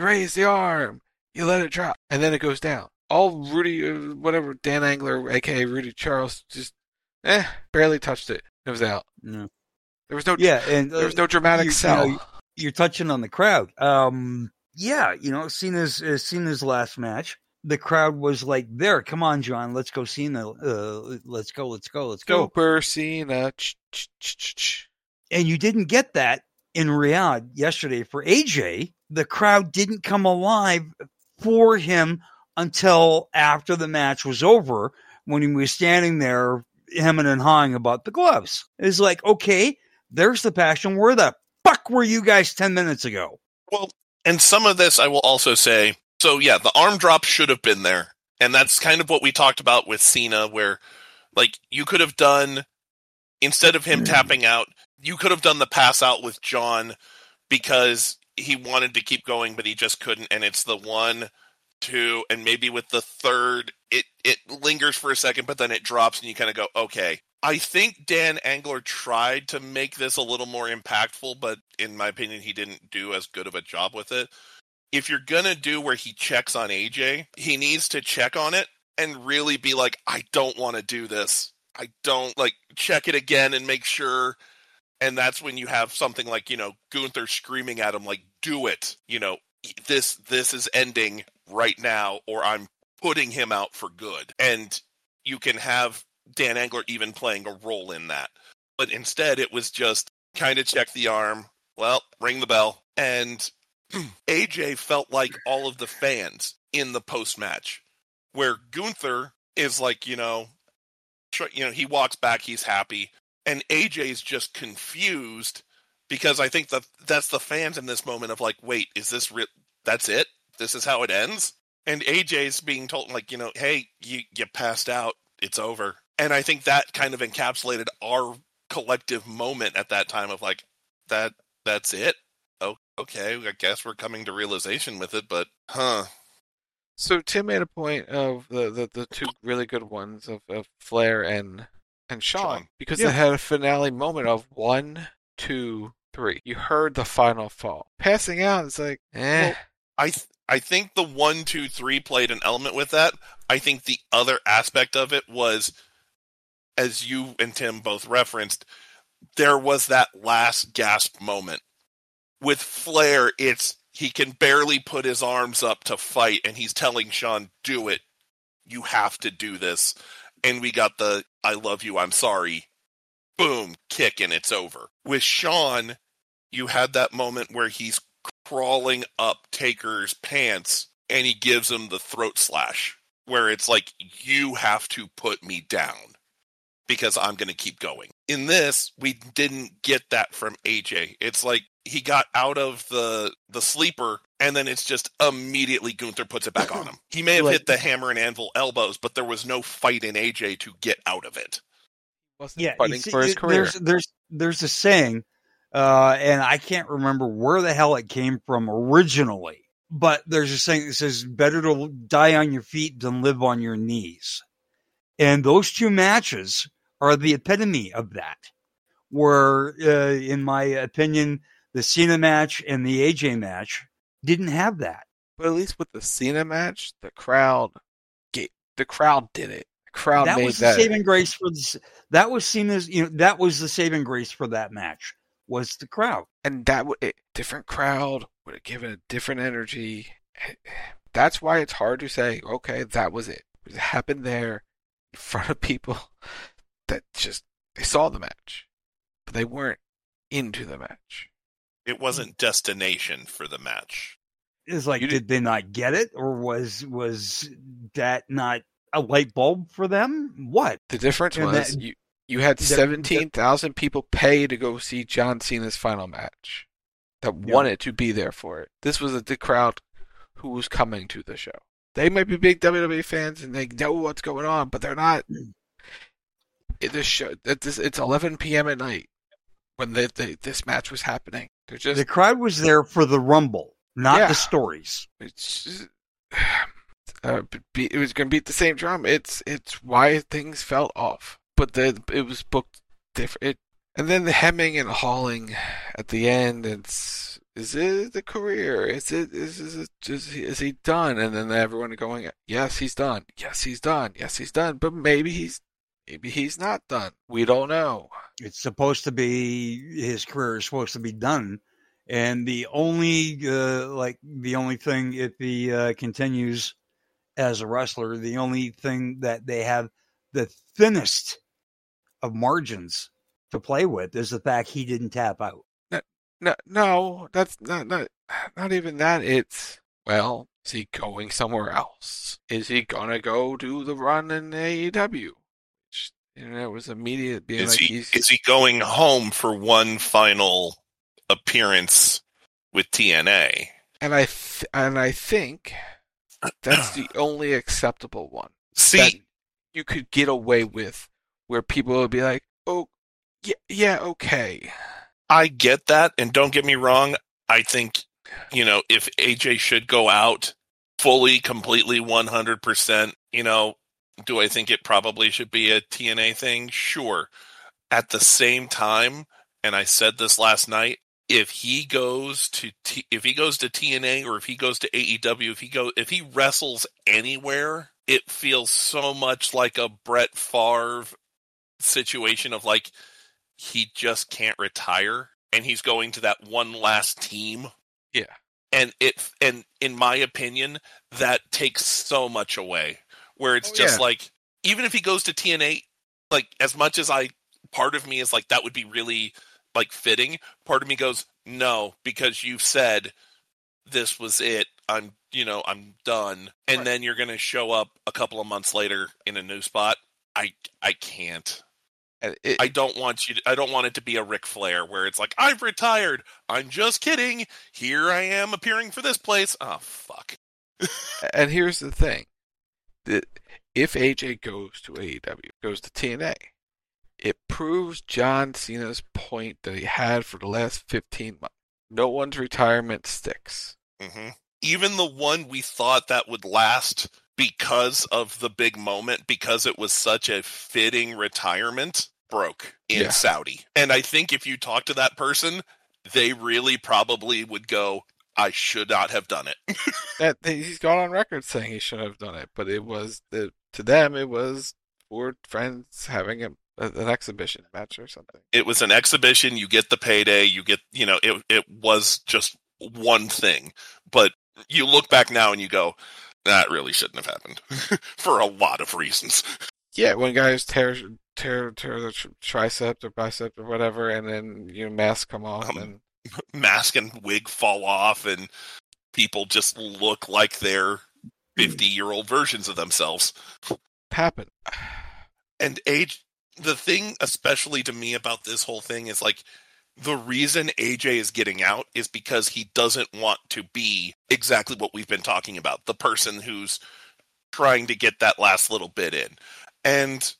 You raise the arm. You let it drop. And then it goes down. All Rudy, uh, whatever, Dan Angler, a k a. Rudy Charles, just, eh, barely touched it. It was out. No. There was no, yeah, and, uh, there was no dramatic you, sell. You know, you're touching on the crowd. Um, yeah, you know, Cena's, uh, Cena's last match, the crowd was like, there, come on, John, let's go Cena. Uh, let's go, let's go, let's go. Super Cena. Ch- ch- ch- ch- ch. And you didn't get that in Riyadh yesterday for A J. The crowd didn't come alive for him until after the match was over, when he was standing there hemming and hawing about the gloves. It's like, okay, there's the passion. Where the fuck were you guys ten minutes ago? Well, and some of this I will also say, so yeah, the arm drop should have been there. And that's kind of what we talked about with Cena, where, like, you could have done, instead of him mm. tapping out, you could have done the pass out with John because he wanted to keep going, but he just couldn't. And it's the one, two, and maybe with the third, it, it lingers for a second, but then it drops and you kind of go, okay. I think Dan Angler tried to make this a little more impactful, but in my opinion, he didn't do as good of a job with it. If you're going to do where he checks on A J, he needs to check on it and really be like, I don't want to do this. I don't, like, check it again and make sure. And that's when you have something like, you know, Gunther screaming at him, like, do it. You know, this this is ending right now, or I'm putting him out for good. And you can have Dan Angler even playing a role in that. But instead, it was just kind of check the arm, well, ring the bell. And A J felt like all of the fans in the post-match, where Gunther is like, you know, you know, he walks back, he's happy. And A J's just confused because I think the, that's the fans in this moment of like, wait, is this real? That's it? This is how it ends? And A J's being told, like, you know, hey, you, you passed out. It's over. And I think that kind of encapsulated our collective moment at that time of like, that that's it? Oh, okay, I guess we're coming to realization with it, but, huh. So Tim made a point of the, the, the two really good ones of, of Flair and and Shawn, Shawn. because yeah. they had a finale moment of one, two, three. You heard the final fall. Passing out, it's like, eh. Well, I th- I think the one, two, three played an element with that. I think the other aspect of it was, as you and Tim both referenced, there was that last gasp moment. With Flair, it's he can barely put his arms up to fight, and he's telling Shawn, do it. You have to do this. And we got the, I love you, I'm sorry, boom, kick, and it's over. With Shawn, you had that moment where he's crawling up Taker's pants, and he gives him the throat slash, where it's like, you have to put me down, because I'm going to keep going. In this, we didn't get that from A J. It's like, he got out of the the sleeper, and then it's just immediately Gunther puts it back on him. He may have like, hit the hammer and anvil elbows, but there was no fight in A J to get out of it. Wasn't yeah, fighting see, for his career. There's there's there's a saying, uh, and I can't remember where the hell it came from originally, but there's a saying that says, "Better to die on your feet than live on your knees," and those two matches are the epitome of that. Where, uh, in my opinion, the Cena match and the A J match didn't have that. But at least with the Cena match, the crowd, the crowd did it. The crowd that made was that. the saving grace for the. That was Cena's. You know, that was the saving grace for that match. Was the crowd, and that would different crowd would have given a different energy. That's why it's hard to say, okay, that was it. It happened there in front of people that just they saw the match, but they weren't into the match. It wasn't destination for the match. It's like, You did they not get it, or was was that not a light bulb for them? What the difference and was? that, you you had seventeen thousand people pay to go see John Cena's final match that yeah. wanted to be there for it. This was the crowd who was coming to the show. They might be big W W E fans and they know what's going on, but they're not. This show, it's eleven p.m. at night when the, the, this match was happening. They're just the crowd was there for the Rumble, not yeah. the stories. It's just, uh, it was going to beat the same drum. It's it's why things felt off, but the it was booked different. It, and then the hemming and hauling at the end. It's Is it the career? Is it is is it is he, is he done? And then everyone going, yes, he's done. Yes, he's done. Yes, he's done. But maybe he's maybe he's not done. We don't know. It's supposed to be his career is supposed to be done, and the only uh, like the only thing if he uh, continues as a wrestler, the only thing that they have the thinnest of margins to play with is the fact he didn't tap out. No, no, that's not not not even that. It's, well, is he going somewhere else? Is he gonna go do the run in A E W? Which, you know, it was immediate being is like he he's is he going home for one final appearance with T N A? And I th- and I think that's the only acceptable one. See, that you could get away with, where people would be like, "Oh, yeah, yeah, okay." I get that, and don't get me wrong, I think, you know, if A J should go out fully, completely, one hundred percent, you know, do I think it probably should be a T N A thing? Sure. At the same time, and I said this last night, if he goes to T- if he goes to T N A or if he goes to A E W, if he go if he wrestles anywhere, it feels so much like a Brett Favre situation of like, he just can't retire, and he's going to that one last team. Yeah. And it, and in my opinion, that takes so much away, where it's oh, just yeah. like, even if he goes to T N A, like, as much as I, part of me is like, that would be really, like, fitting, part of me goes, no, because you've said this was it, I'm, you know, I'm done, and right. then you're going to show up a couple of months later in a new spot. I, I can't. It, I don't want you to, I don't want it to be a Ric Flair where it's like, I've retired. I'm just kidding. Here I am appearing for this place. Oh, fuck. And here's the thing. The, if A J goes to A E W, goes to T N A, it proves John Cena's point that he had for the last fifteen months. No one's retirement sticks. Mm-hmm. Even the one we thought that would last because of the big moment, because it was such a fitting retirement, broke in yeah. Saudi. And I think if you talk to that person, they really probably would go, I should not have done it. that he's gone on record saying he shouldn't have done it, but it was the, to them it was four friends having a, an exhibition match or something. It was an exhibition. You get the payday. You get, you know, it it was just one thing. But you look back now and you go, that really shouldn't have happened for a lot of reasons. Yeah, when guys tear tear tear the tricep or bicep or whatever, and then you know masks come off um, and mask and wig fall off, and people just look like they're fifty-year-old versions of themselves. Happen. And age, the thing, especially to me about this whole thing, is like, the reason A J is getting out is because he doesn't want to be exactly what we've been talking about, the person who's trying to get that last little bit in. And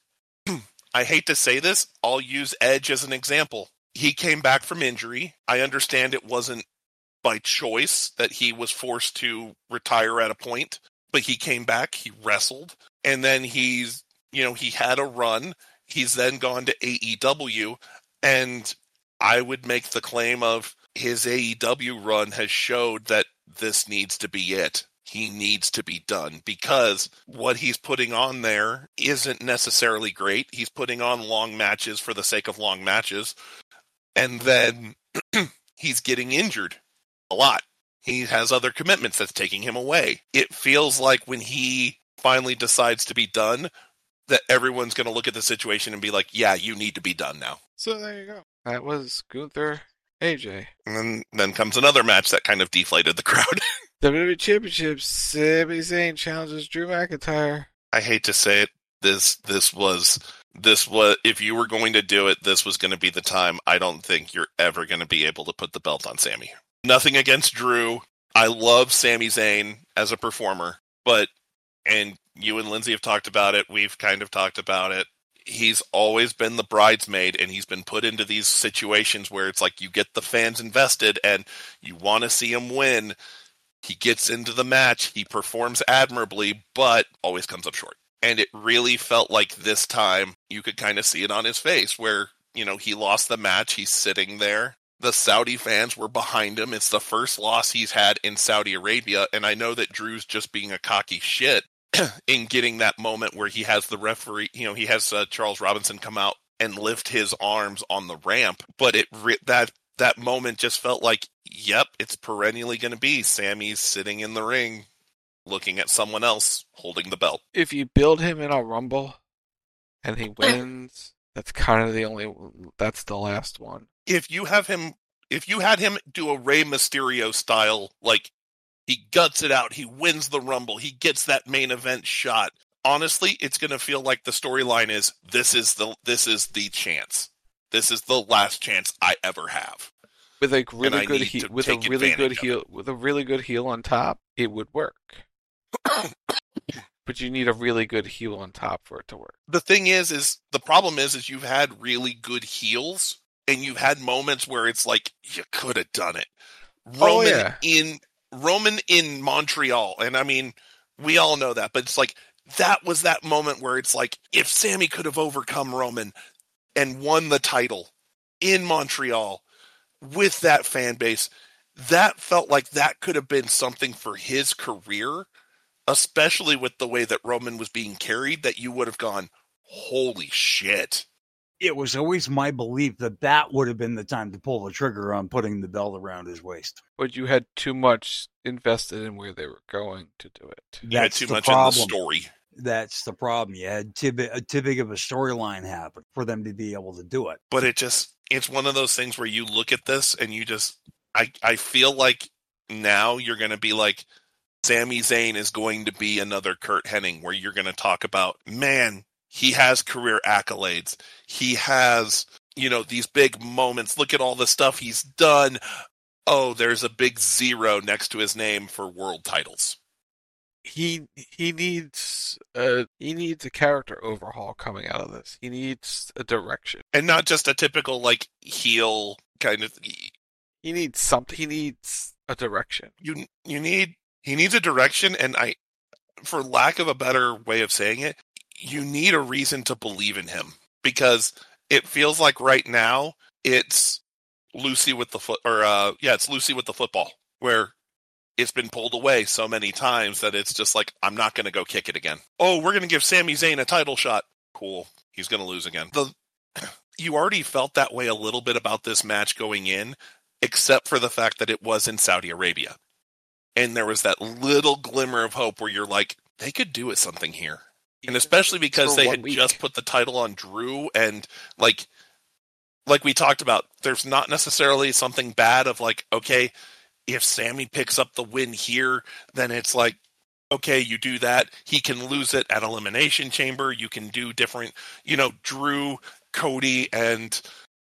I hate to say this, I'll use Edge as an example. He came back from injury. I understand it wasn't by choice that he was forced to retire at a point, but he came back, he wrestled, and then he's, you know, he had a run. He's then gone to A E W, and I would make the claim of his A E W run has showed that this needs to be it. He needs to be done, because what he's putting on there isn't necessarily great. He's putting on long matches for the sake of long matches, and then he's getting injured a lot. He has other commitments that's taking him away. It feels like when he finally decides to be done, that everyone's going to look at the situation and be like, yeah, you need to be done now. So there you go. That was Gunther, A J. And then, then comes another match that kind of deflated the crowd. W W E Championship, Sami Zayn challenges Drew McIntyre. I hate to say it, this this was, this was, if you were going to do it, this was going to be the time. I don't think you're ever going to be able to put the belt on Sami. Nothing against Drew. I love Sami Zayn as a performer, but, and you and Lindsay have talked about it, we've kind of talked about it, he's always been the bridesmaid, and he's been put into these situations where it's like you get the fans invested and you want to see him win. He gets into the match, he performs admirably, but always comes up short. And it really felt like this time you could kind of see it on his face where, you know, he lost the match, he's sitting there, the Saudi fans were behind him. It's the first loss he's had in Saudi Arabia, and I know that Drew's just being a cocky shit in getting that moment where he has the referee, you know, he has uh, Charles Robinson come out and lift his arms on the ramp, but it that that moment just felt like, yep, it's perennially going to be Sammy's sitting in the ring looking at someone else holding the belt. If you build him in a Rumble and he wins, that's kind of the only, that's the last one. If you have him, if you had him do a Rey Mysterio style, like he guts it out, he wins the Rumble, he gets that main event shot, honestly, it's going to feel like the storyline is, this is the, this is the chance. This is the last chance I ever have. With a really good heel, with a really good heel, with a really good heel on top, it would work. But you need a really good heel on top for it to work. The thing is, is the problem is, is you've had really good heels, and you've had moments where it's like, you could have done it. Roman oh, yeah. in Roman in Montreal, and I mean, we all know that, but it's like, that was that moment where it's like, if Sammy could have overcome Roman and won the title in Montreal with that fan base, that felt like that could have been something for his career, especially with the way that Roman was being carried, that you would have gone, holy shit. It was always my belief that that would have been the time to pull the trigger on putting the belt around his waist. But you had too much invested in where they were going to do it. You had too much problem. in the story. That's the problem. You had too big, a too big of a storyline happen for them to be able to do it. But it just, it's one of those things where you look at this and you just, I, I feel like now you're going to be like, Sami Zayn is going to be another Kurt Hennig, where you're going to talk about, man, he has career accolades. He has, you know, these big moments. Look at all the stuff he's done. Oh, there's a big zero next to his name for world titles. He he needs a he needs a character overhaul coming out of this. He needs a direction, and not just a typical like heel kind of. He needs something. He needs a direction. You you need he needs a direction, and I, for lack of a better way of saying it, you need a reason to believe in him, because it feels like right now it's Lucy with the foot, or uh, yeah, it's Lucy with the football, where it's been pulled away so many times that it's just like, I'm not going to go kick it again. Oh, we're going to give Sami Zayn a title shot. Cool. He's going to lose again. The, you already felt that way a little bit about this match going in, except for the fact that it was in Saudi Arabia. And there was that little glimmer of hope where you're like, they could do it something here. And especially because they had week. just put the title on Drew, and like, like we talked about, there's not necessarily something bad of like, okay, if Sammy picks up the win here, then it's like, okay, you do that. He can lose it at Elimination Chamber. You can do different, you know, Drew, Cody, and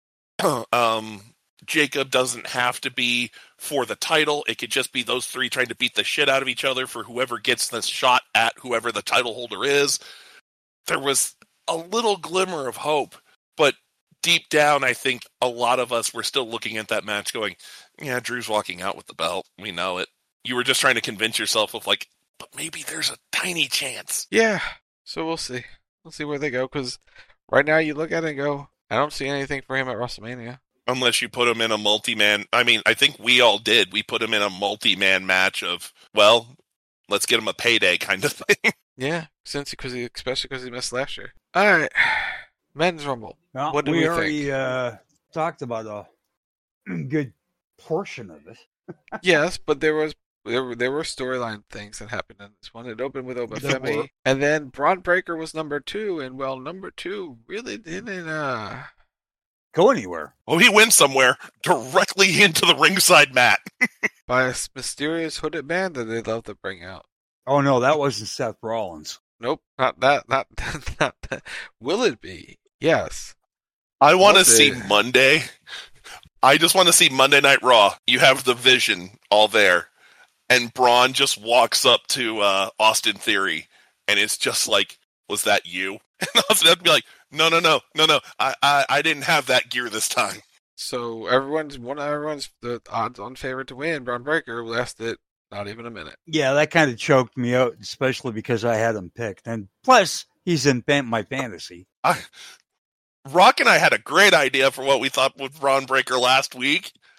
um, Jacob doesn't have to be for the title. It could just be those three trying to beat the shit out of each other for whoever gets the shot at whoever the title holder is. There was a little glimmer of hope, but deep down, I think a lot of us were still looking at that match going, yeah, Drew's walking out with the belt. We know it. You were just trying to convince yourself of like, but maybe there's a tiny chance. Yeah. So we'll see. We'll see where they go, because right now you look at it and go, I don't see anything for him at WrestleMania. Unless you put him in a multi-man. I mean, I think we all did. We put him in a multi-man match of, well, let's get him a payday kind of thing. Yeah, since because he, especially because he missed last year. All right. Men's Rumble. Well, what do we, we already think? Uh, talked about a good portion of it. Yes, but there was there were there were storyline things that happened in this one. It opened with Obafemi, and then Braun Breaker was number two, and well, number two really didn't uh go anywhere. Oh, he went somewhere directly into the ringside mat by a mysterious hooded man that they love to bring out. Oh no, that wasn't Seth Rollins. Nope, not that. Not not that. Will it be? Yes. I want to see Monday. I just want to see Monday Night Raw. You have the Vision all there, and Braun just walks up to uh, Austin Theory, and it's just like, "Was that you?" And Austin would be like, "No, no, no, no, no. I, I, I didn't have that gear this time." So everyone's one of everyone's the odds-on favorite to win. Braun Breaker lasted not even a minute. Yeah, that kind of choked me out, especially because I had him picked, and plus he's in my fantasy. I, Rock and I had a great idea for what we thought with Braun Breaker last week.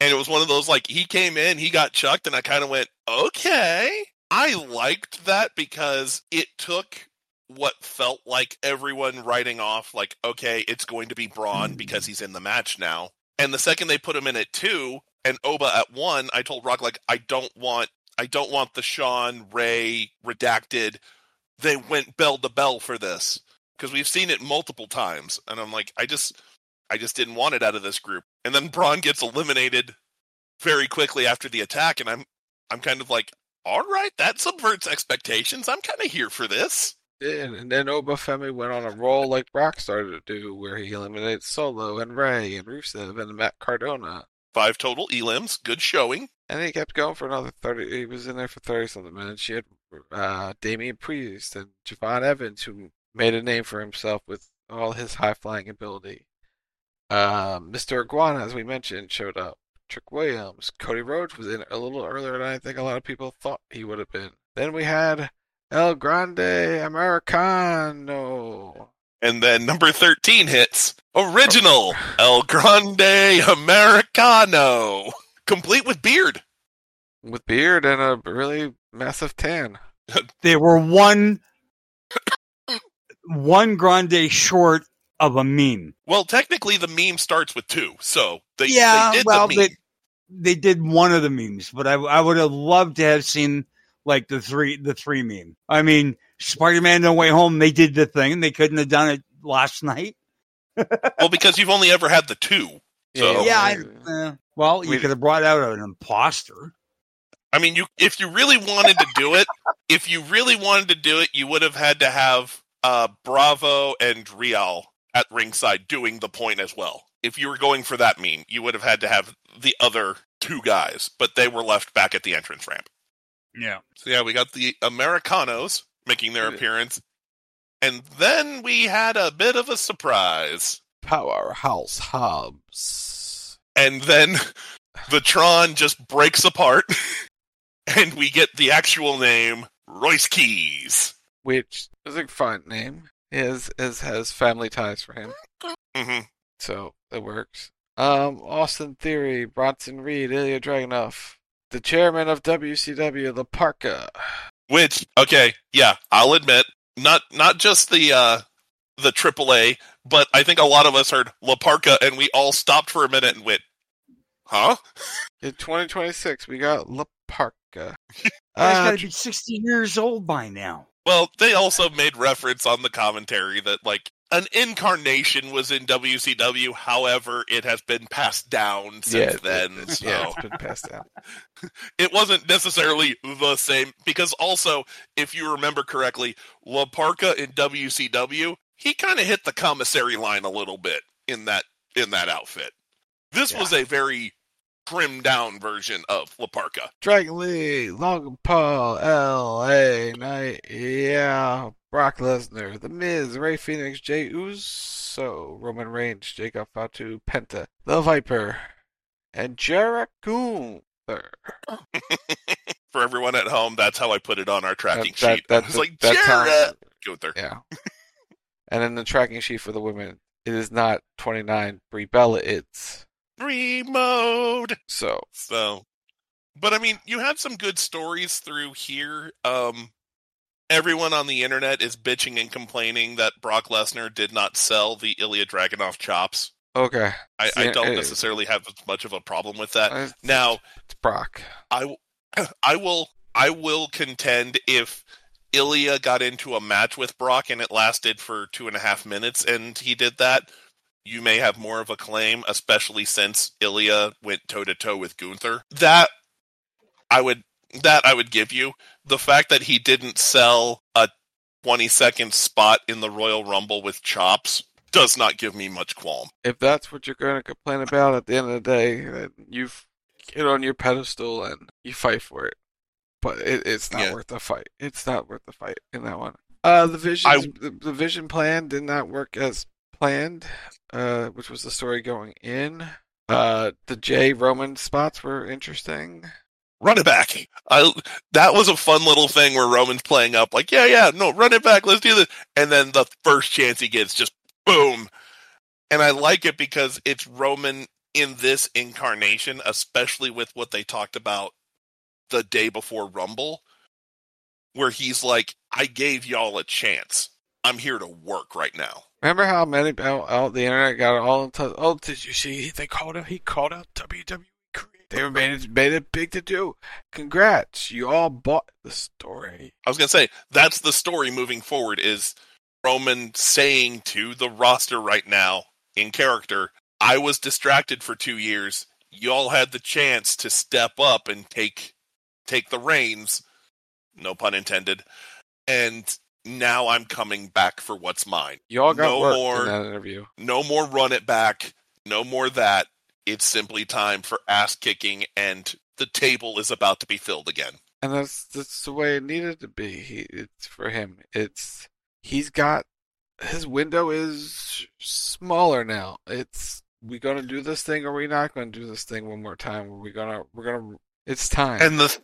And it was one of those, like, he came in, he got chucked, and I kind of went, okay. I liked that because it took what felt like everyone writing off, like, okay, it's going to be Braun because he's in the match now. And the second they put him in at two and Oba at one, I told Rock, like, I don't want, I don't want the Sean, Ray, redacted. They went bell to bell for this because we've seen it multiple times. And I'm like, I just, I just didn't want it out of this group. And then Braun gets eliminated very quickly after the attack. And I'm, I'm kind of like, all right, that subverts expectations. I'm kind of here for this. And, and then Obafemi went on a roll like Brock started to do, where he eliminated Solo and Ray and Rusev and Matt Cardona. Five total elims, good showing. And he kept going for another thirty. He was in there for thirty-something minutes. You had uh, Damian Priest and Javon Evans, who made a name for himself with all his high-flying ability. Uh, Mister Iguana, as we mentioned, showed up. Trick Williams. Cody Rhodes was in a little earlier than I think a lot of people thought he would have been. Then we had El Grande Americano. And then number thirteen hits. Original El Grande Americano. Complete with beard. With beard and a really massive tan. They were one one grande short of a meme. Well, technically the meme starts with two, so they, yeah, they did well, the meme. They, they did one of the memes, but I, I would have loved to have seen like the three the three meme. I mean, Spider-Man No Way Home, they did the thing. They couldn't have done it last night. Well, because you've only ever had the two. So. Yeah, I, uh, well, you we, could have brought out an imposter. I mean, you if you really wanted to do it, if you really wanted to do it, you would have had to have uh, Bravo and Real at ringside doing the point as well. If you were going for that meme, you would have had to have the other two guys, but they were left back at the entrance ramp. Yeah. So yeah, we got the Americanos making their appearance, and then we had a bit of a surprise. Powerhouse Hobbs. And then the Tron just breaks apart, and we get the actual name, Royce Keys. Which is a fun name. Is is has family ties for him. Mm-hmm. So it works. Um, Austin Theory, Bronson Reed, Ilya Dragunov, the chairman of W C W, La Parka. Which, okay, yeah, I'll admit, not not just the uh, the triple A, but I think a lot of us heard La Parka, and we all stopped for a minute and went, huh? In twenty twenty-six, we got La Parka. He's uh, got to be sixty years old by now. Well, they also made reference on the commentary that, like, an incarnation was in W C W, however, it has been passed down since yeah, then. It, so. Yeah, it's been passed down. It wasn't necessarily the same, because also, if you remember correctly, La Parka in W C W, he kind of hit the commissary line a little bit in that in that outfit. This yeah. was a very trimmed down version of La Parka. Dragon Lee, Logan Paul, L A Knight, yeah, Brock Lesnar, The Miz, Rey Fenix, Jey Uso, Roman Reigns, Jacob Fatu, Penta, The Viper, and Jarrett Gunther. For everyone at home, that's how I put it on our tracking that, that, sheet. That, I was like, Jarrett Gunther. Yeah. And then the tracking sheet for the women, it is not twenty-nine Brie Bella, it's Remote. So, so, but I mean, you had some good stories through here. Um, everyone on the internet is bitching and complaining that Brock Lesnar did not sell the Ilya Dragunov chops. Okay, I, See, I don't it, necessarily have much of a problem with that. It's, now, it's Brock. I, I will, I will contend if Ilya got into a match with Brock and it lasted for two and a half minutes, and he did that, you may have more of a claim, especially since Ilya went toe to toe with Gunther. That I would that I would give you. The fact that he didn't sell a twenty second spot in the Royal Rumble with chops does not give me much qualm. If that's what you're going to complain about at the end of the day, then you get on your pedestal and you fight for it. But it, it's not yeah. worth the fight. It's not worth the fight in that one. Uh, the vision, I... the, the vision plan did not work as planned, uh, which was the story going in. Uh, the J Roman spots were interesting. Run it back. I, that was a fun little thing where Roman's playing up like, yeah, yeah, no, run it back. Let's do this. And then the first chance he gets, just boom. And I like it because it's Roman in this incarnation, especially with what they talked about the day before Rumble, where he's like, I gave y'all a chance. I'm here to work right now. Remember how many how, how the internet got all into? Oh, did you see? They called him. He called out W W E. They made it made it big to do. Congrats, you all bought the story. I was gonna say that's the story moving forward. Is Roman saying to the roster right now in character, I was distracted for two years. Y'all had the chance to step up and take take the reins. No pun intended. And now I'm coming back for what's mine. Y'all got no work more, in that interview. No more run it back. No more that. It's simply time for ass kicking, and the table is about to be filled again. And that's that's the way it needed to be. He, it's for him. It's he's got his window is smaller now. It's we gonna do this thing or we not gonna do this thing one more time? Are we gonna we're gonna it's time. And the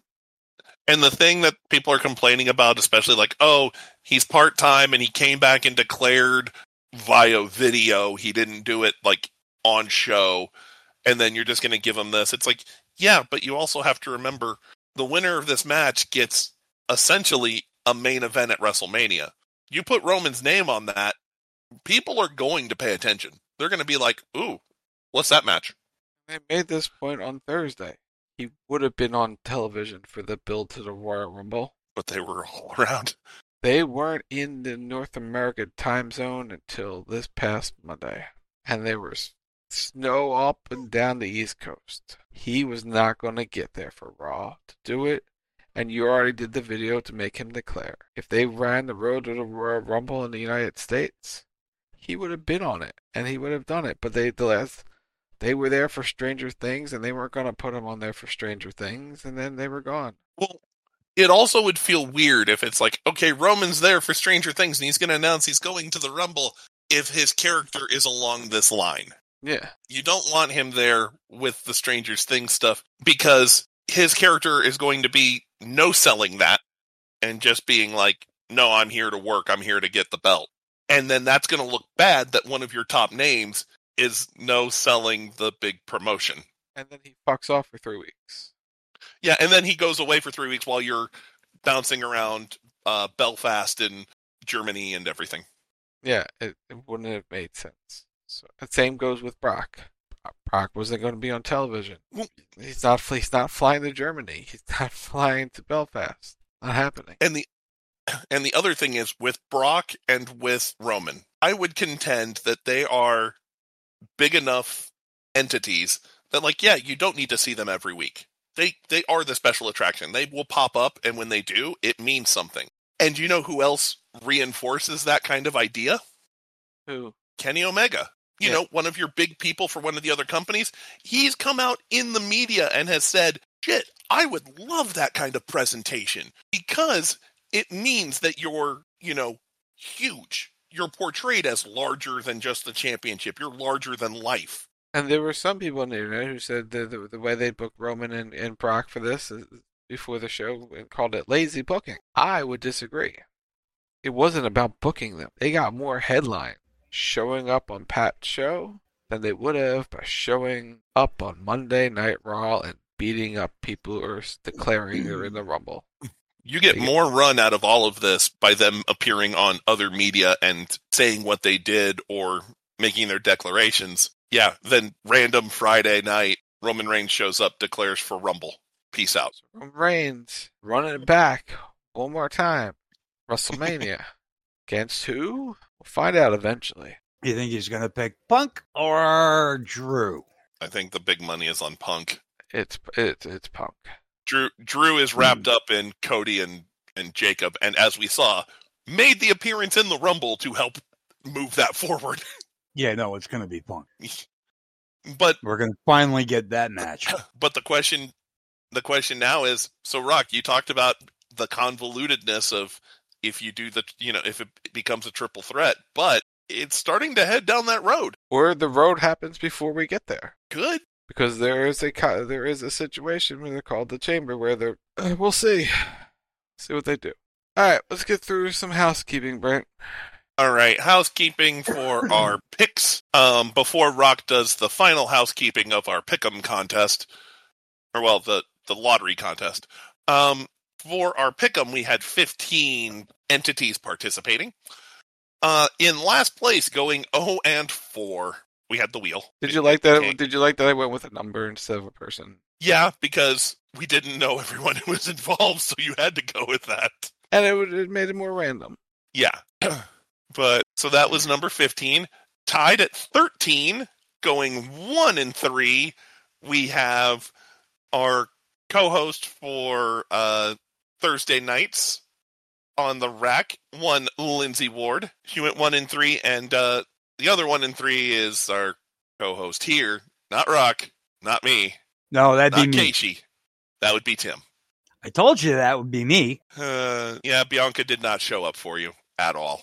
And the thing that people are complaining about, especially like, oh, he's part-time and he came back and declared via video. He didn't do it like on show. And then you're just going to give him this. It's like, yeah, but you also have to remember the winner of this match gets essentially a main event at WrestleMania. You put Roman's name on that, people are going to pay attention. They're going to be like, ooh, what's that match? They made this point on Thursday. He would have been on television for the build to the Royal Rumble. But they were all around. They weren't in the North America time zone until this past Monday. And there was snow up and down the East Coast. He was not going to get there for Raw to do it. And you already did the video to make him declare. If they ran the road to the Royal Rumble in the United States, he would have been on it. And he would have done it. But they, the last... They were there for Stranger Things, and they weren't going to put him on there for Stranger Things, and then they were gone. Well, it also would feel weird if it's like, okay, Roman's there for Stranger Things, and he's going to announce he's going to the Rumble if his character is along this line. Yeah. You don't want him there with the Stranger Things stuff, because his character is going to be no-selling that, and just being like, no, I'm here to work, I'm here to get the belt. And then that's going to look bad that one of your top names is no selling the big promotion. And then he fucks off for three weeks. Yeah, and then he goes away for three weeks while you're bouncing around uh, Belfast and Germany and everything. Yeah, it, it wouldn't have made sense. So, the same goes with Brock. Brock wasn't going to be on television. He's not he's not flying to Germany. He's not flying to Belfast. Not happening. And the and the other thing is, with Brock and with Roman, I would contend that they are big enough entities that, like, yeah, you don't need to see them every week. They they are the special attraction. They will pop up, and when they do, it means something. And you know who else reinforces that kind of idea? Who? Kenny Omega. You yeah. know, one of your big people for one of the other companies. He's come out in the media and has said, shit, I would love that kind of presentation, because it means that you're, you know, huge. You're portrayed as larger than just the championship. You're larger than life. And there were some people on the internet who said that the, the way they booked Roman and, and Brock for this is, before the show and called it lazy booking. I would disagree. It wasn't about booking them. They got more headline showing up on Pat's show than they would have by showing up on Monday Night Raw and beating up people who are declaring they're in the Rumble. You get more run out of all of this by them appearing on other media and saying what they did or making their declarations. Yeah, then random Friday night, Roman Reigns shows up, declares for Rumble. Peace out. Roman Reigns running it back one more time. WrestleMania. Against who? We'll find out eventually. You think he's going to pick Punk or Drew? I think the big money is on Punk. It's it's it's Punk. Drew Drew is wrapped up in Cody and, and Jacob, and as we saw, made the appearance in the Rumble to help move that forward. Yeah, no, it's going to be Punk. But we're going to finally get that match. But the question, the question now is: so, Rock, you talked about the convolutedness of if you do the, you know, if it becomes a triple threat, but it's starting to head down that road. Or the road happens before we get there. Good. Because there is a there is a situation where they're called the Chamber where they're uh, we'll see see what they do. All right, let's get through some housekeeping, Brent. All right, housekeeping for our picks. Um, before Rock does the final housekeeping of our Pick'em contest, or well, the, the lottery contest. Um, for our Pick'em, we had fifteen entities participating. Uh, in last place, going oh and four, we had the wheel. Did you like that? Okay. Did you like that I went with a number instead of a person? Yeah, because we didn't know everyone who was involved, so you had to go with that. And it, would, it made it more random. Yeah. But, so that was number fifteen. Tied at thirteen, going one and three, we have our co-host for uh, Thursday nights on the rack, one Lindsay Ward. She went one and three, and uh, the other one and three is our co-host here. Not Rock, not me. No, that'd not be me. Casey. That would be Tim. I told you that would be me. Uh, yeah, Bianca did not show up for you at all.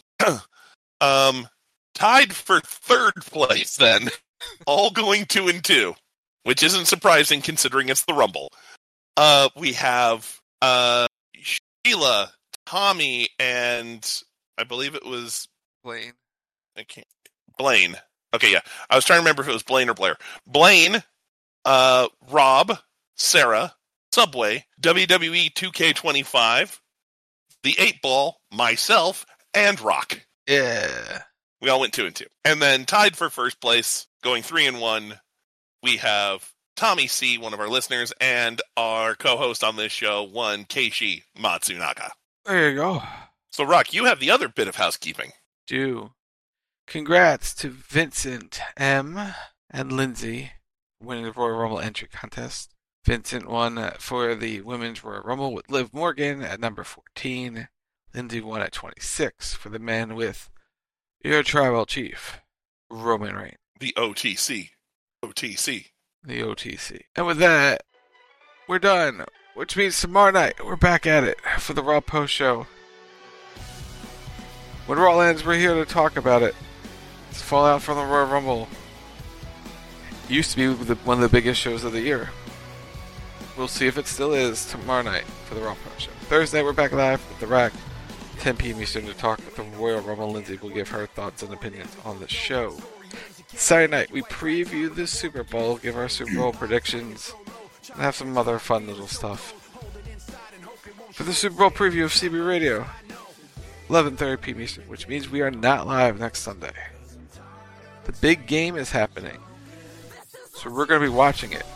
um, tied for third place then, all going two and two, which isn't surprising considering it's the Rumble. Uh, we have uh Sheila, Tommy, and I believe it was Blaine. I can't. Blaine. Okay, yeah. I was trying to remember if it was Blaine or Blair. Blaine, uh, Rob, Sarah, Subway, W W E two K twenty-five, The eight Ball, myself, and Rock. Yeah. We all went two and two. And then tied for first place, going three and one, we have Tommy C., one of our listeners, and our co-host on this show, one Keishi Matsunaga. There you go. So, Rock, you have the other bit of housekeeping. Do. Congrats to Vincent M. and Lindsay winning the Royal Rumble entry contest. Vincent won for the Women's Royal Rumble with Liv Morgan at number fourteen. Lindsay won at twenty-six for the men with your tribal chief, Roman Reigns. The O T C. O T C. The O T C. And with that, we're done. Which means tomorrow night, we're back at it for the Raw Post Show. When Raw ends, we're here to talk about it. It's Fallout from the Royal Rumble. It used to be one of the biggest shows of the year. We'll see if it still is tomorrow night for the Raw Post Show. Thursday, we're back live with The Rack, ten p.m. Eastern, to talk with the Royal Rumble. Lindsay will give her thoughts and opinions on the show. Saturday night, we preview the Super Bowl, give our Super Bowl predictions, and have some other fun little stuff. For the Super Bowl preview of C B Radio, eleven thirty p.m. Eastern, which means we are not live next Sunday. The big game is happening, so we're going to be watching it.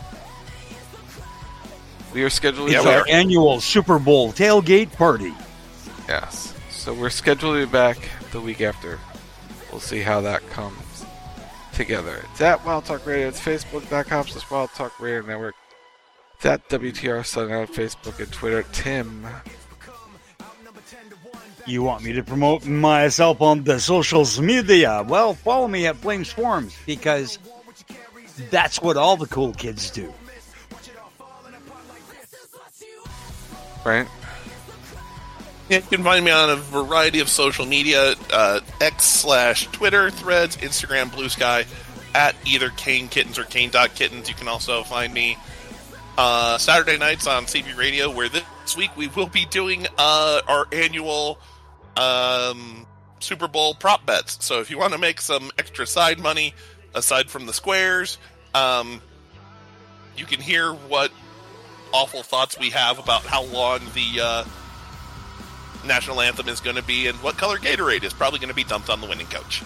We are scheduled yeah, to our annual Super Bowl tailgate party. Yes, so we're scheduled to be back the week after. We'll see how that comes together. It's at Wild Talk Radio. It's Facebook.com slash Wild Talk Radio Network. It's at W T R Southern on Facebook and Twitter. Tim. You want me to promote myself on the socials media? Well, follow me at Flames Forums, because that's what all the cool kids do. Right? Yeah, you can find me on a variety of social media, uh, X slash Twitter, Threads, Instagram, Blue Sky, at either Kane Kittens or Kane.Kittens. You can also find me uh, Saturday nights on C B Radio, where this week we will be doing uh, our annual um, Super Bowl prop bets. So if you want to make some extra side money, aside from the squares, um, you can hear what awful thoughts we have about how long the uh, national anthem is going to be and what color Gatorade is probably going to be dumped on the winning coach.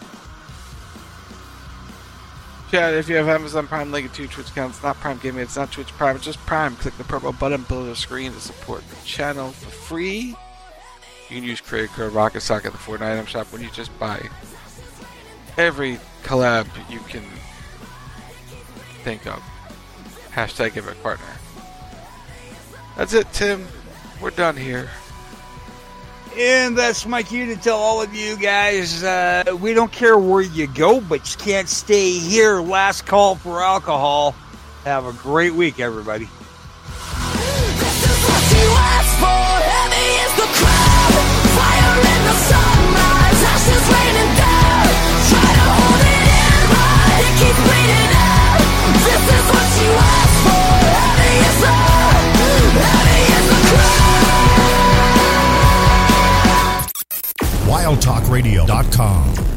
Yeah, if you have Amazon Prime, link it to your Twitch account. It's not Prime Gaming, it's not Twitch Prime, it's just Prime. Click the purple button below the screen to support the channel for free. You can use credit code Rocket Sock at the Fortnite item shop when you just buy every collab you can think of. Hashtag give it partner. That's it, Tim. We're done here. And that's my cue to tell all of you guys, uh, we don't care where you go, but you can't stay here. Last call for alcohol. Have a great week, everybody. This is what you asked for. Heavy is the crowd. Fire in the sunrise. Ashes raining down. Try to hold it in, but it keeps bleeding out. This is what you asked for. Heavy is the Heavy is the crowd. Why wild talk radio dot com.